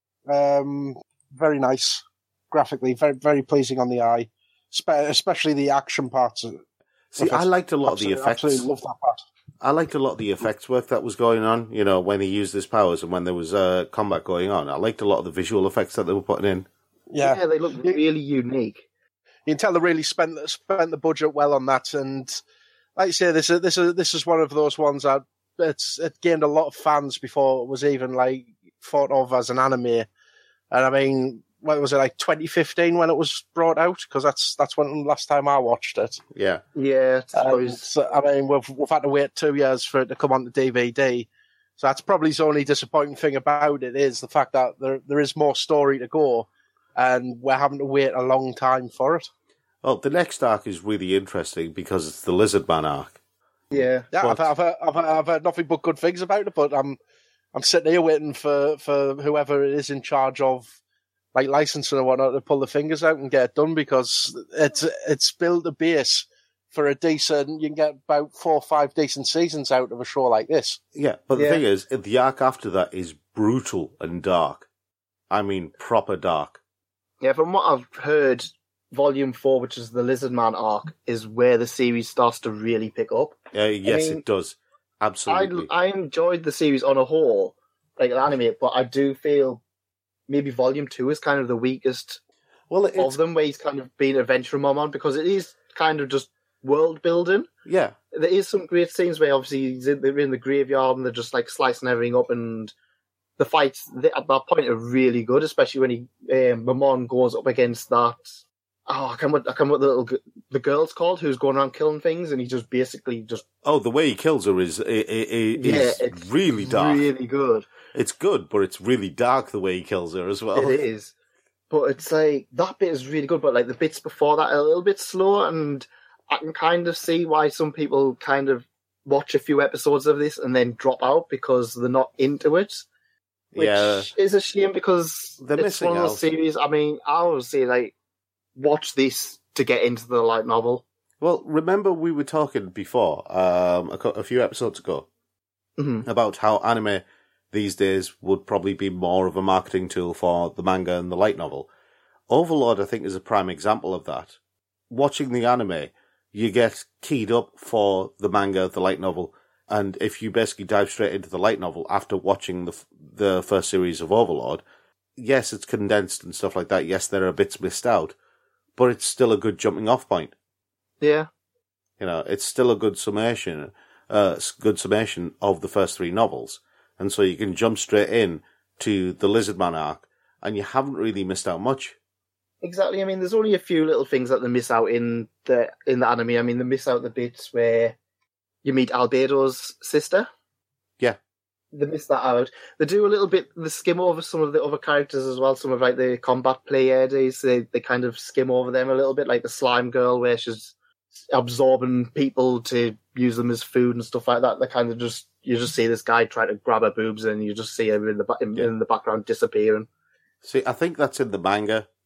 S3: um, very nice graphically, very very pleasing on the eye, especially the action parts.
S2: See, I liked a lot of the effects.
S3: Absolutely love that part.
S2: I liked a lot of the effects work that was going on, you know, when he used his powers and when there was uh, combat going on. I liked a lot of the visual effects that they were putting in.
S3: Yeah,
S1: yeah they look really unique.
S3: You can tell they really spent spent the budget well on that, and like you say, this is this is this is one of those ones that it's it gained a lot of fans before it was even like thought of as an anime. And I mean, what was it, like twenty fifteen when it was brought out? Because that's that's when last time I watched it.
S2: Yeah,
S1: yeah.
S3: Um, so, I mean, we've we've had to wait two years for it to come on to D V D. So that's probably the only disappointing thing about it is the fact that there there is more story to go, and we're having to wait a long time for it.
S2: Well, the next arc is really interesting because it's the Lizard Man arc.
S1: Yeah,
S3: yeah.
S2: But...
S3: I've, I've, heard, I've, heard, I've heard nothing but good things about it, but I'm I'm sitting here waiting for, for whoever is in charge of like licensing and whatnot to pull the fingers out and get it done, because it's it's built a base for a decent. You can get about four or five decent seasons out of a show like this.
S2: Yeah, but the
S1: yeah.
S2: thing is, the arc after that is brutal and dark. I mean, proper dark.
S1: Yeah, from what I've heard, Volume Four, which is the Lizard Man arc, is where the series starts to really pick up.
S2: Uh, yes, I mean, it does. Absolutely.
S1: I I enjoyed the series on a whole, like an anime, but I do feel maybe Volume Two is kind of the weakest
S2: well, it's...
S1: of them, where he's kind of been adventuring mom on, because it is kind of just world building.
S2: Yeah,
S1: there is some great scenes where obviously he's in, they're in the graveyard and they're just like slicing everything up, and the fights at that point are really good, especially when he um, Mamon goes up against that. Oh, I can't remember, I can't remember what the little the girl's called who's going around killing things, and he just basically just
S2: oh, the way he kills her is is,
S1: yeah,
S2: is
S1: it's
S2: really dark,
S1: really good.
S2: It's good, but it's really dark the way he kills her as well.
S1: It is, but it's like that bit is really good, but like the bits before that are a little bit slow, and I can kind of see why some people kind of watch a few episodes of this and then drop out because they're not into it. Which
S2: yeah,
S1: is a shame, because
S2: they're
S1: it's one of those
S2: out.
S1: series. I mean, I would say like watch this to get into the light novel.
S2: Well, remember we were talking before um, a, a few episodes ago
S1: mm-hmm.
S2: about how anime these days would probably be more of a marketing tool for the manga and the light novel. Overlord, I think, is a prime example of that. Watching the anime, you get keyed up for the manga, the light novel, and if you basically dive straight into the light novel after watching the the first series of Overlord, yes, it's condensed and stuff like that. Yes, there are bits missed out, but it's still a good jumping off point.
S1: Yeah.
S2: You know, it's still a good summation, uh, good summation of the first three novels. And so you can jump straight in to the Lizard Man arc, and you haven't really missed out much.
S1: Exactly. I mean, there's only a few little things that they miss out in the in the anime. I mean, they miss out the bits where you meet Albedo's sister.
S2: Yeah.
S1: They miss that out. They do a little bit, they skim over some of the other characters as well. Some of like the combat player days, they, they kind of skim over them a little bit, like the slime girl where she's absorbing people to use them as food and stuff like that. They kind of just, you just see this guy trying to grab her boobs and you just see her in the, in,
S2: yeah.
S1: in the background disappearing.
S2: See, I think that's in the manga.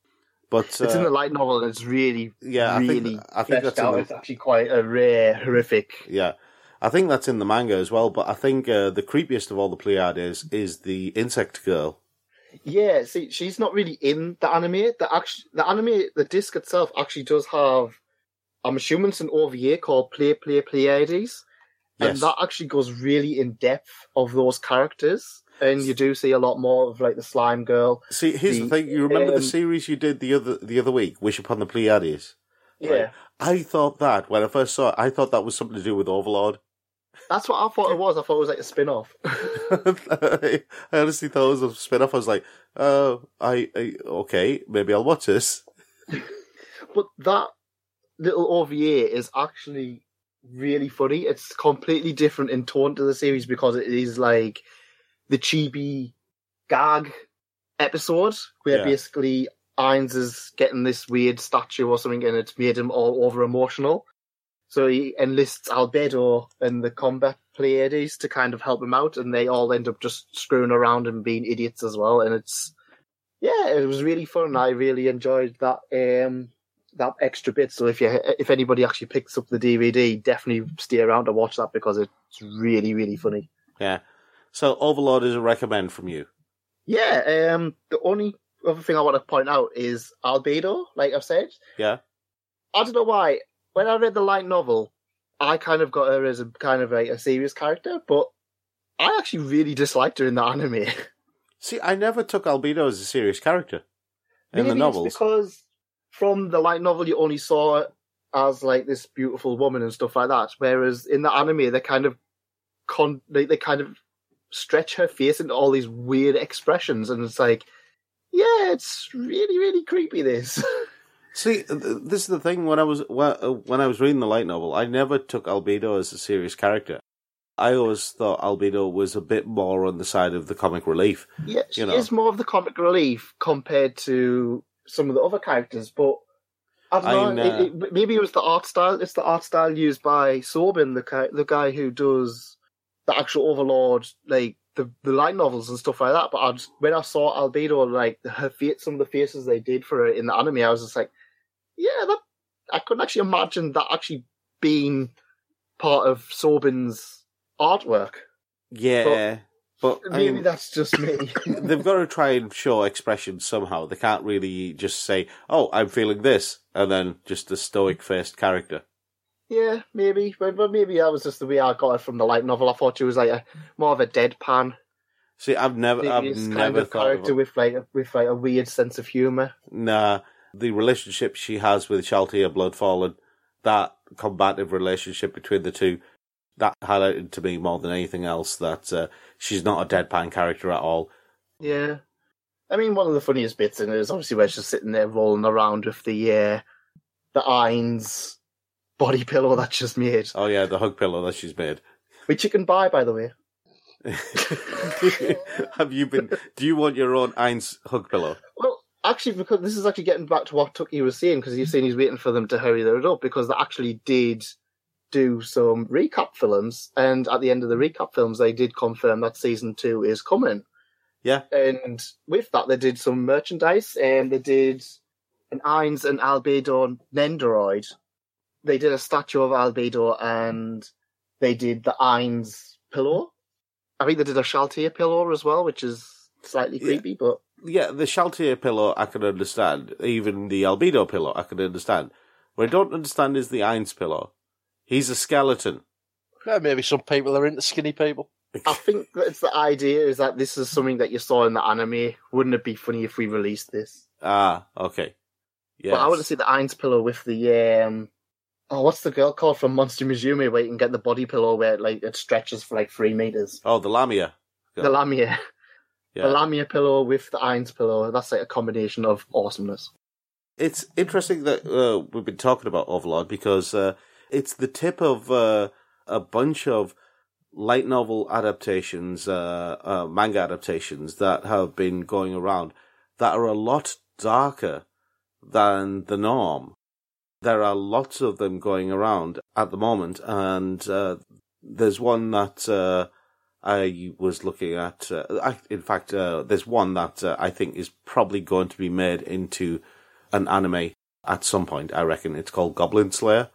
S2: But uh,
S1: it's in the light novel, and it's really,
S2: yeah, I
S1: really
S2: think, I think
S1: fleshed
S2: that's
S1: out.
S2: in the,
S1: It's actually quite a rare, horrific.
S2: yeah. I think that's in the manga as well, but I think uh, the creepiest of all the Pleiades is the insect girl.
S1: Yeah, see, she's not really in the anime. The actually, the anime, the disc itself actually does have, I'm assuming it's an O V A called Play Play Pleiades, and
S2: Yes.
S1: that actually goes really in depth of those characters, and you do see a lot more of like the slime girl.
S2: See, here's the,
S1: The,
S2: thing. You remember
S1: um,
S2: the series you did the other the other week, Wish Upon the Pleiades?
S1: Yeah,
S2: Right. I thought that, when I first saw it, I thought that was something to do with Overlord.
S1: that's what I thought it was. I thought it was like a spin-off.
S2: I honestly thought it was a spin-off. I was like, oh, I, I okay, maybe I'll watch this.
S1: But that little O V A is actually really funny. It's completely different in tone to the series because it is like the chibi gag episode where
S2: Yeah.
S1: basically Ainz is getting this weird statue or something and it's made him all over emotional. So he enlists Albedo and the combat Pleiades to kind of help him out, and they all end up just screwing around and being idiots as well. And it's, yeah, it was really fun. I really enjoyed that um, that extra bit. So if you if anybody actually picks up the D V D, definitely stay around to watch that because it's really, really funny.
S2: Yeah. So Overlord is a recommend from you.
S1: Yeah, um, the only other thing I want to point out is Albedo, like I've said.
S2: Yeah.
S1: I don't know why. When I read the light novel, I kind of got her as a kind of like a serious character, but I actually really disliked her in the anime.
S2: See, I never took Albedo as a serious character in
S1: Maybe
S2: the novels.
S1: it's because from the light novel you only saw her as like this beautiful woman and stuff like that, whereas in the anime they kind of con they, they kind of stretch her face into all these weird expressions, and it's like, yeah, it's really, really creepy, this.
S2: See, th- this is the thing. When I was when I was reading the light novel, I never took Albedo as a serious character. I always thought Albedo was a bit more on the side of the comic relief.
S1: Yeah, she
S2: You know.
S1: is more of the comic relief compared to some of the other characters, but I don't know.
S2: I know.
S1: It, it, maybe it was the art style. It's the art style used by Sobin, the guy, the guy who does the actual Overlord, like the, the light novels and stuff like that. But I'd, when I saw Albedo, like her face, some of the faces they did for her in the anime, I was just like, yeah, that I couldn't actually imagine that actually being part of Sobin's artwork.
S2: Yeah, but, I
S1: Maybe
S2: mean,
S1: that's just me.
S2: they've got to try and show expression somehow. They can't really just say, "Oh, I'm feeling this," and then just a stoic-faced character.
S1: Yeah, maybe, but, but maybe that was just the way I got it from the light novel. I thought she was like a more of a deadpan,
S2: See, I've never, I've
S1: serious kind
S2: never
S1: of
S2: thought
S1: character
S2: of
S1: with like a, with like a weird sense of humor.
S2: Nah, the relationship she has with Shaltia Bloodfallen, that combative relationship between the two, that highlighted to me more than anything else that uh, she's not a deadpan character at all.
S1: Yeah, I mean, one of the funniest bits in it is obviously where she's sitting there rolling around with the uh, the Ainz body pillow that she's made,
S2: Oh yeah, the hug pillow that she's made.
S1: which you can buy, by the way.
S2: Have you been? Do you want your own Ainz hug pillow?
S1: Well, actually, because this is actually getting back to what Tucky was saying, because he's saying he's waiting for them to hurry it up, because they actually did do some recap films, and at the end of the recap films, they did confirm that season two is coming.
S2: Yeah.
S1: And with that, they did some merchandise, and they did an Ainz and Albedo Nendoroid. They did a statue of Albedo, and they did the Ainz pillow. I think they did a Shaltia pillow as well, which is slightly
S2: Yeah.
S1: creepy, but
S2: Yeah, the Shaltia pillow I can understand. Even the Albedo pillow I can understand. What I don't understand is the Ainz pillow. He's a skeleton.
S3: Yeah, maybe some people are into skinny people.
S1: I think that's the idea, is that this is something that you saw in the anime. Wouldn't it be funny if we released this?
S2: Ah, okay. Yes.
S1: But I want to see the Ainz pillow with the, um, oh, what's the girl called from Monster Musume, where you can get the body pillow where like it stretches for like three meters?
S2: Oh, the Lamia.
S1: The Lamia.
S2: Yeah.
S1: The Lamia pillow with the Ainz pillow. That's like a combination of awesomeness.
S2: It's interesting that uh, we've been talking about Overlord because uh, it's the tip of uh, a bunch of light novel adaptations, uh, uh, manga adaptations that have been going around that are a lot darker than the norm. There are lots of them going around at the moment, and uh, there's one that uh, I was looking at. Uh, I, in fact, uh, there's one that uh, I think is probably going to be made into an anime at some point, I reckon. It's called Goblin Slayer.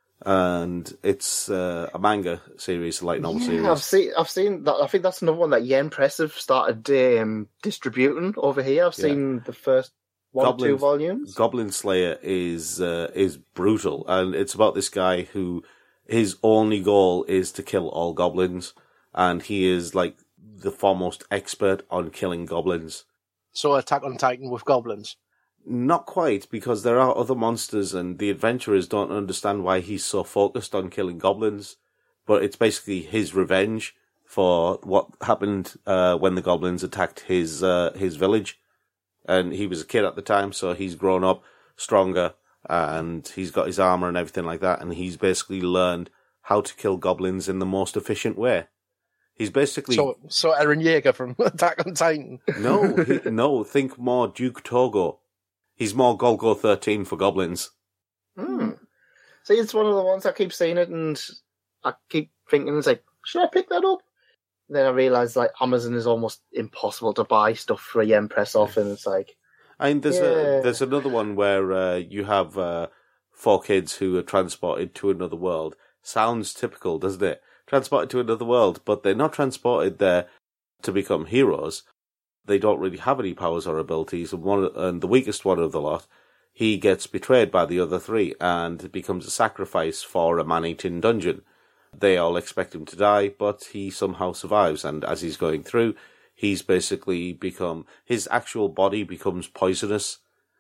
S2: And it's uh, a manga series, a light novel
S1: yeah,
S2: series.
S1: I've seen, I've seen that. I think that's another one that Yen Press have started um, distributing over here. I've
S2: Yeah.
S1: seen the first one
S2: Goblin,
S1: or two volumes.
S2: Goblin Slayer is uh, is brutal, and it's about this guy who his only goal is to kill all goblins, and he is like the foremost expert on killing goblins.
S3: So Attack on Titan with goblins.
S2: Not quite, because there are other monsters, and the adventurers don't understand why he's so focused on killing goblins. But it's basically his revenge for what happened uh, when the goblins attacked his uh, his village. And he was a kid at the time, so he's grown up stronger, and he's got his armor and everything like that, and he's basically learned how to kill goblins in the most efficient way. He's basically...
S3: So, so Eren Yeager from Attack on Titan.
S2: No, he, no, think more Duke Togo. He's more Golgo thirteen for goblins.
S1: Hmm. See, it's one of the ones I keep seeing it, and I keep thinking, it's like, should I pick that up? Then I realise, like, Amazon is almost impossible to buy stuff for a Yen Press off, and it's like...
S2: I mean, there's,
S1: Yeah.
S2: a, there's another one where uh, you have uh, four kids who are transported to another world. Sounds typical, doesn't it? Transported to another world, but they're not transported there to become heroes. They don't really have any powers or abilities, and one and the weakest one of the lot, he gets betrayed by the other three and becomes a sacrifice for a man-eating dungeon. They all expect him to die, but he somehow survives, and as he's going through, he's basically become... His actual body becomes poisonous.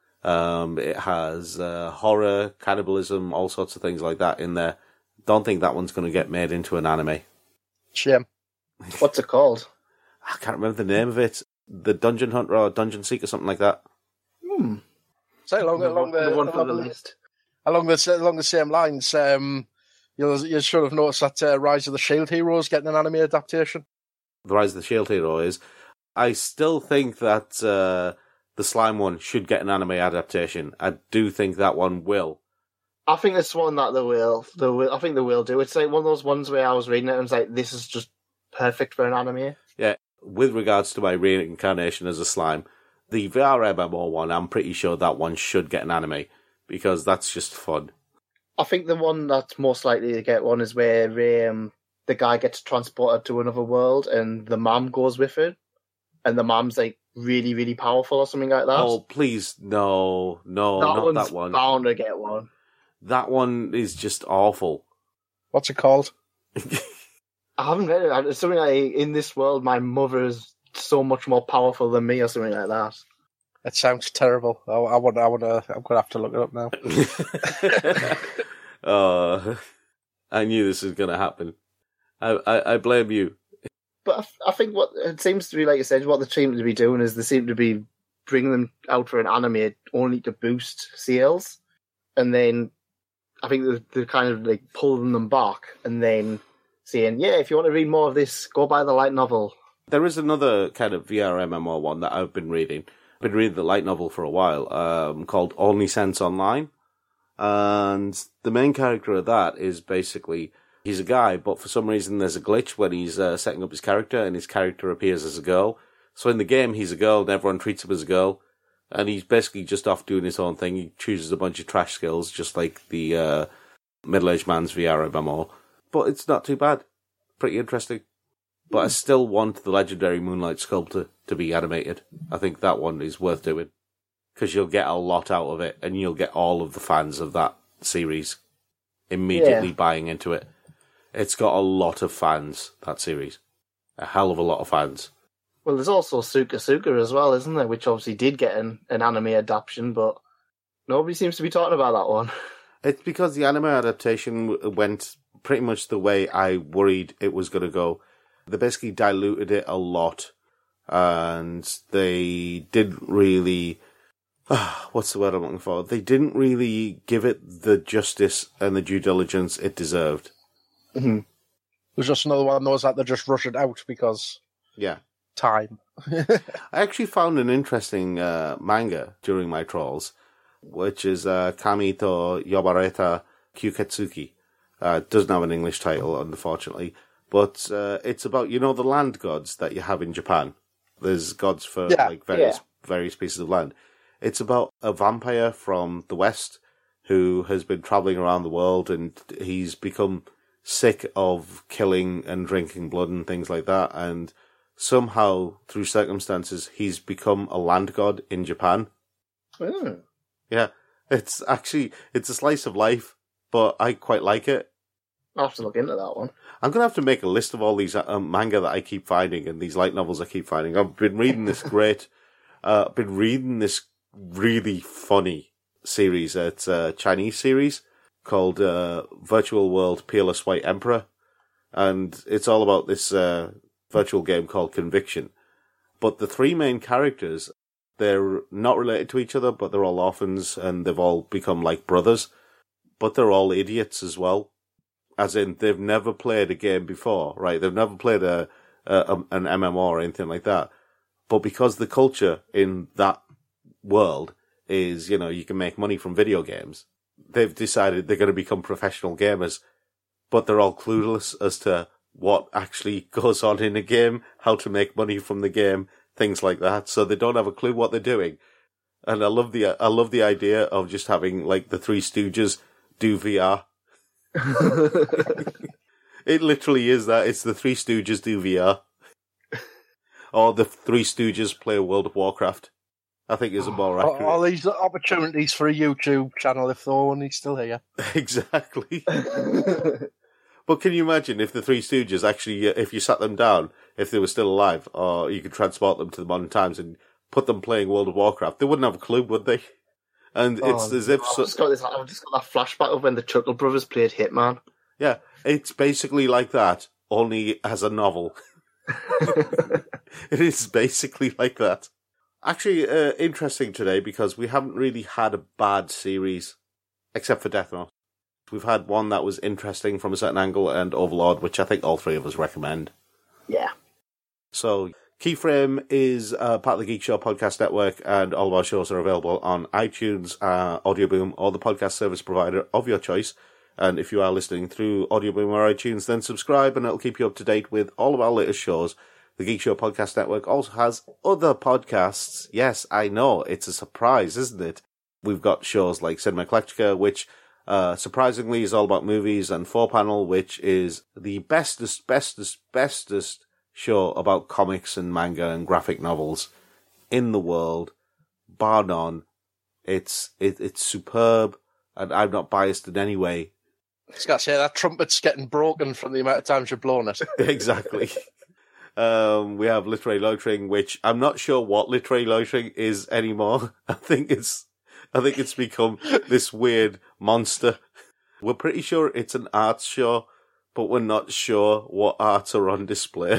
S2: Um, it has uh, horror, cannibalism, all sorts of things like that in there. Don't think that one's going to get made into an anime.
S3: Shame.
S1: What's it called?
S2: I can't remember the name of it. The Dungeon Hunter or Dungeon Seeker, something like that.
S1: Hmm.
S3: So along,
S1: The
S3: along
S1: one,
S3: the,
S1: the one for
S3: along,
S1: the
S3: the
S1: list.
S3: along the along the same lines, um, you'll you should have noticed that uh, Rise of the Shield Heroes getting an anime adaptation.
S2: The Rise of the Shield Hero is. I still think that uh, the Slime one should get an anime adaptation. I do think that one will.
S1: I think it's one that they will. They will. I think they will do. It's like one of those ones where I was reading it and it's like, this is just perfect for an anime.
S2: Yeah, with regards to my reincarnation as a slime, the V R M M O one, I'm pretty sure that one should get an anime, because that's just fun.
S1: I think the one that's most likely to get one is where um, the guy gets transported to another world and the mom goes with it, and the mom's like really, really powerful or something like that.
S2: Oh, please, no, no,
S1: that
S2: not
S1: one's
S2: that one.
S1: bound to get one.
S2: That one is just awful.
S3: What's it called?
S1: I haven't read it. It's something like, in this world, my mother is so much more powerful than me, or something like that.
S3: It sounds terrible. I, I want. I want to. I'm going to have to look it up now.
S2: Oh, I knew this was going to happen. I, I, I blame you.
S1: But I, f- I think what it seems to be, like you said, what they seem to be doing is they seem to be bringing them out for an anime only to boost sales, and then I think they're, they're kind of like pulling them back and then saying, yeah, if you want to read more of this, go buy the light novel.
S2: There is another kind of V R M M O one that I've been reading. I've been reading the light novel for a while, um, called Only Sense Online. And the main character of that is basically, he's a guy, but for some reason there's a glitch when he's uh, setting up his character, and his character appears as a girl. So in the game, he's a girl, and everyone treats him as a girl. And he's basically just off doing his own thing. He chooses a bunch of trash skills, just like the uh, middle-aged man's V R M M O. But it's not too bad. Pretty interesting. But I still want the legendary Moonlight Sculptor to be animated. I think that one is worth doing. Because you'll get a lot out of it, and you'll get all of the fans of that series immediately
S1: Yeah.
S2: buying into it. It's got a lot of fans, that series. A hell of a lot of fans.
S1: Well, there's also Suka Suka as well, isn't there? Which obviously did get an, an anime adaptation, but nobody seems to be talking about that one.
S2: It's because the anime adaptation w- went pretty much the way I worried it was going to go. They basically diluted it a lot, and they didn't really... what's the word I'm looking for? They didn't really give it the justice and the due diligence it deserved.
S1: Mm-hmm.
S3: There's just another one of those that they just rush it out because
S2: Yeah.
S3: time.
S2: I actually found an interesting uh, manga during my trawls, which is uh, Kami to Yobareta Kyuketsuki. Uh, it doesn't have an English title, unfortunately, but uh, it's about, you know, the land gods that you have in Japan. There's gods for
S3: Yeah,
S2: like various
S1: yeah.
S2: various pieces of land. It's about a vampire from the West who has been traveling around the world, and he's become sick of killing and drinking blood and things like that. And somehow, through circumstances, he's become a land god in Japan.
S1: Oh.
S2: Yeah, it's actually, it's a slice of life, but I quite like it.
S1: I'll have to look into that one.
S2: I'm going to have to make a list of all these uh, manga that I keep finding and these light novels I keep finding. I've been reading this great, uh, I've been reading this really funny series. It's a Chinese series called uh, Virtual World Peerless White Emperor. And it's all about this uh, virtual game called Conviction. But the three main characters, they're not related to each other, but they're all orphans and they've all become like brothers. But they're all idiots as well. As in, they've never played a game before, right? They've never played a, a an M M O or anything like that. But because the culture in that world is, you know, you can make money from video games, they've decided they're going to become professional gamers. But they're all clueless as to what actually goes on in a game, how to make money from the game, things like that. So they don't have a clue what they're doing. And I love the I love the idea of just having like the Three Stooges do V R. It literally is that. It's the Three Stooges do V R. Or the Three Stooges play World of Warcraft. I think is a more accurate.
S3: All these opportunities for a YouTube channel if they're only still here.
S2: Exactly. But can you imagine if the Three Stooges actually, if you sat them down, if they were still alive, or you could transport them to the modern times and put them playing World of Warcraft, they wouldn't have a clue, would they? And
S1: oh,
S2: it's as if...
S1: I've,
S2: So,
S1: just got this, I've just got that flashback of when the Chuckle Brothers played Hitman.
S2: Yeah, it's basically like that, only as a novel. It is basically like that. Actually, uh, interesting today, because we haven't really had a bad series, except for Death Note. We've had one that was interesting from a certain angle, and Overlord, which I think all three of us recommend.
S1: Yeah.
S2: So... Keyframe is uh, part of the Geek Show Podcast Network, and all of our shows are available on iTunes, uh, Audioboom, or the podcast service provider of your choice. And if you are listening through Audioboom or iTunes, then subscribe, and it'll keep you up to date with all of our latest shows. The Geek Show Podcast Network also has other podcasts. Yes, I know, it's a surprise, isn't it? We've got shows like Cinema Eclectica, which uh, surprisingly is all about movies, and Four Panel, which is the bestest, bestest, bestest show about comics and manga and graphic novels in the world, bar none. It's it, it's superb, and I'm not biased in any way.
S3: I was going to say, that trumpet's getting broken from the amount of times you've blown it.
S2: Exactly. Um, we have Literary Loitering, which I'm not sure what Literary Loitering is anymore. I think it's I think it's become this weird monster. We're pretty sure it's an arts show, but we're not sure what arts are on display.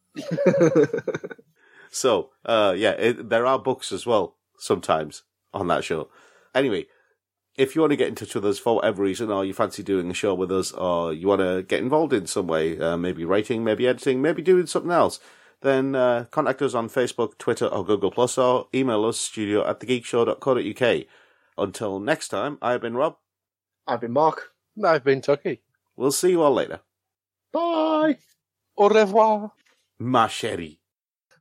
S2: So, uh, yeah, it, there are books as well, sometimes, on that show. Anyway, if you want to get in touch with us for whatever reason, or you fancy doing a show with us, or you want to get involved in some way, uh, maybe writing, maybe editing, maybe doing something else, then uh, contact us on Facebook, Twitter, or Google Plus, or email us, studio at thegeekshow dot co dot uk. Until next time, I've been Rob.
S1: I've been Mark.
S3: And I've been Tucky.
S2: We'll see you all later.
S1: Bye!
S3: Au revoir.
S2: Ma chérie.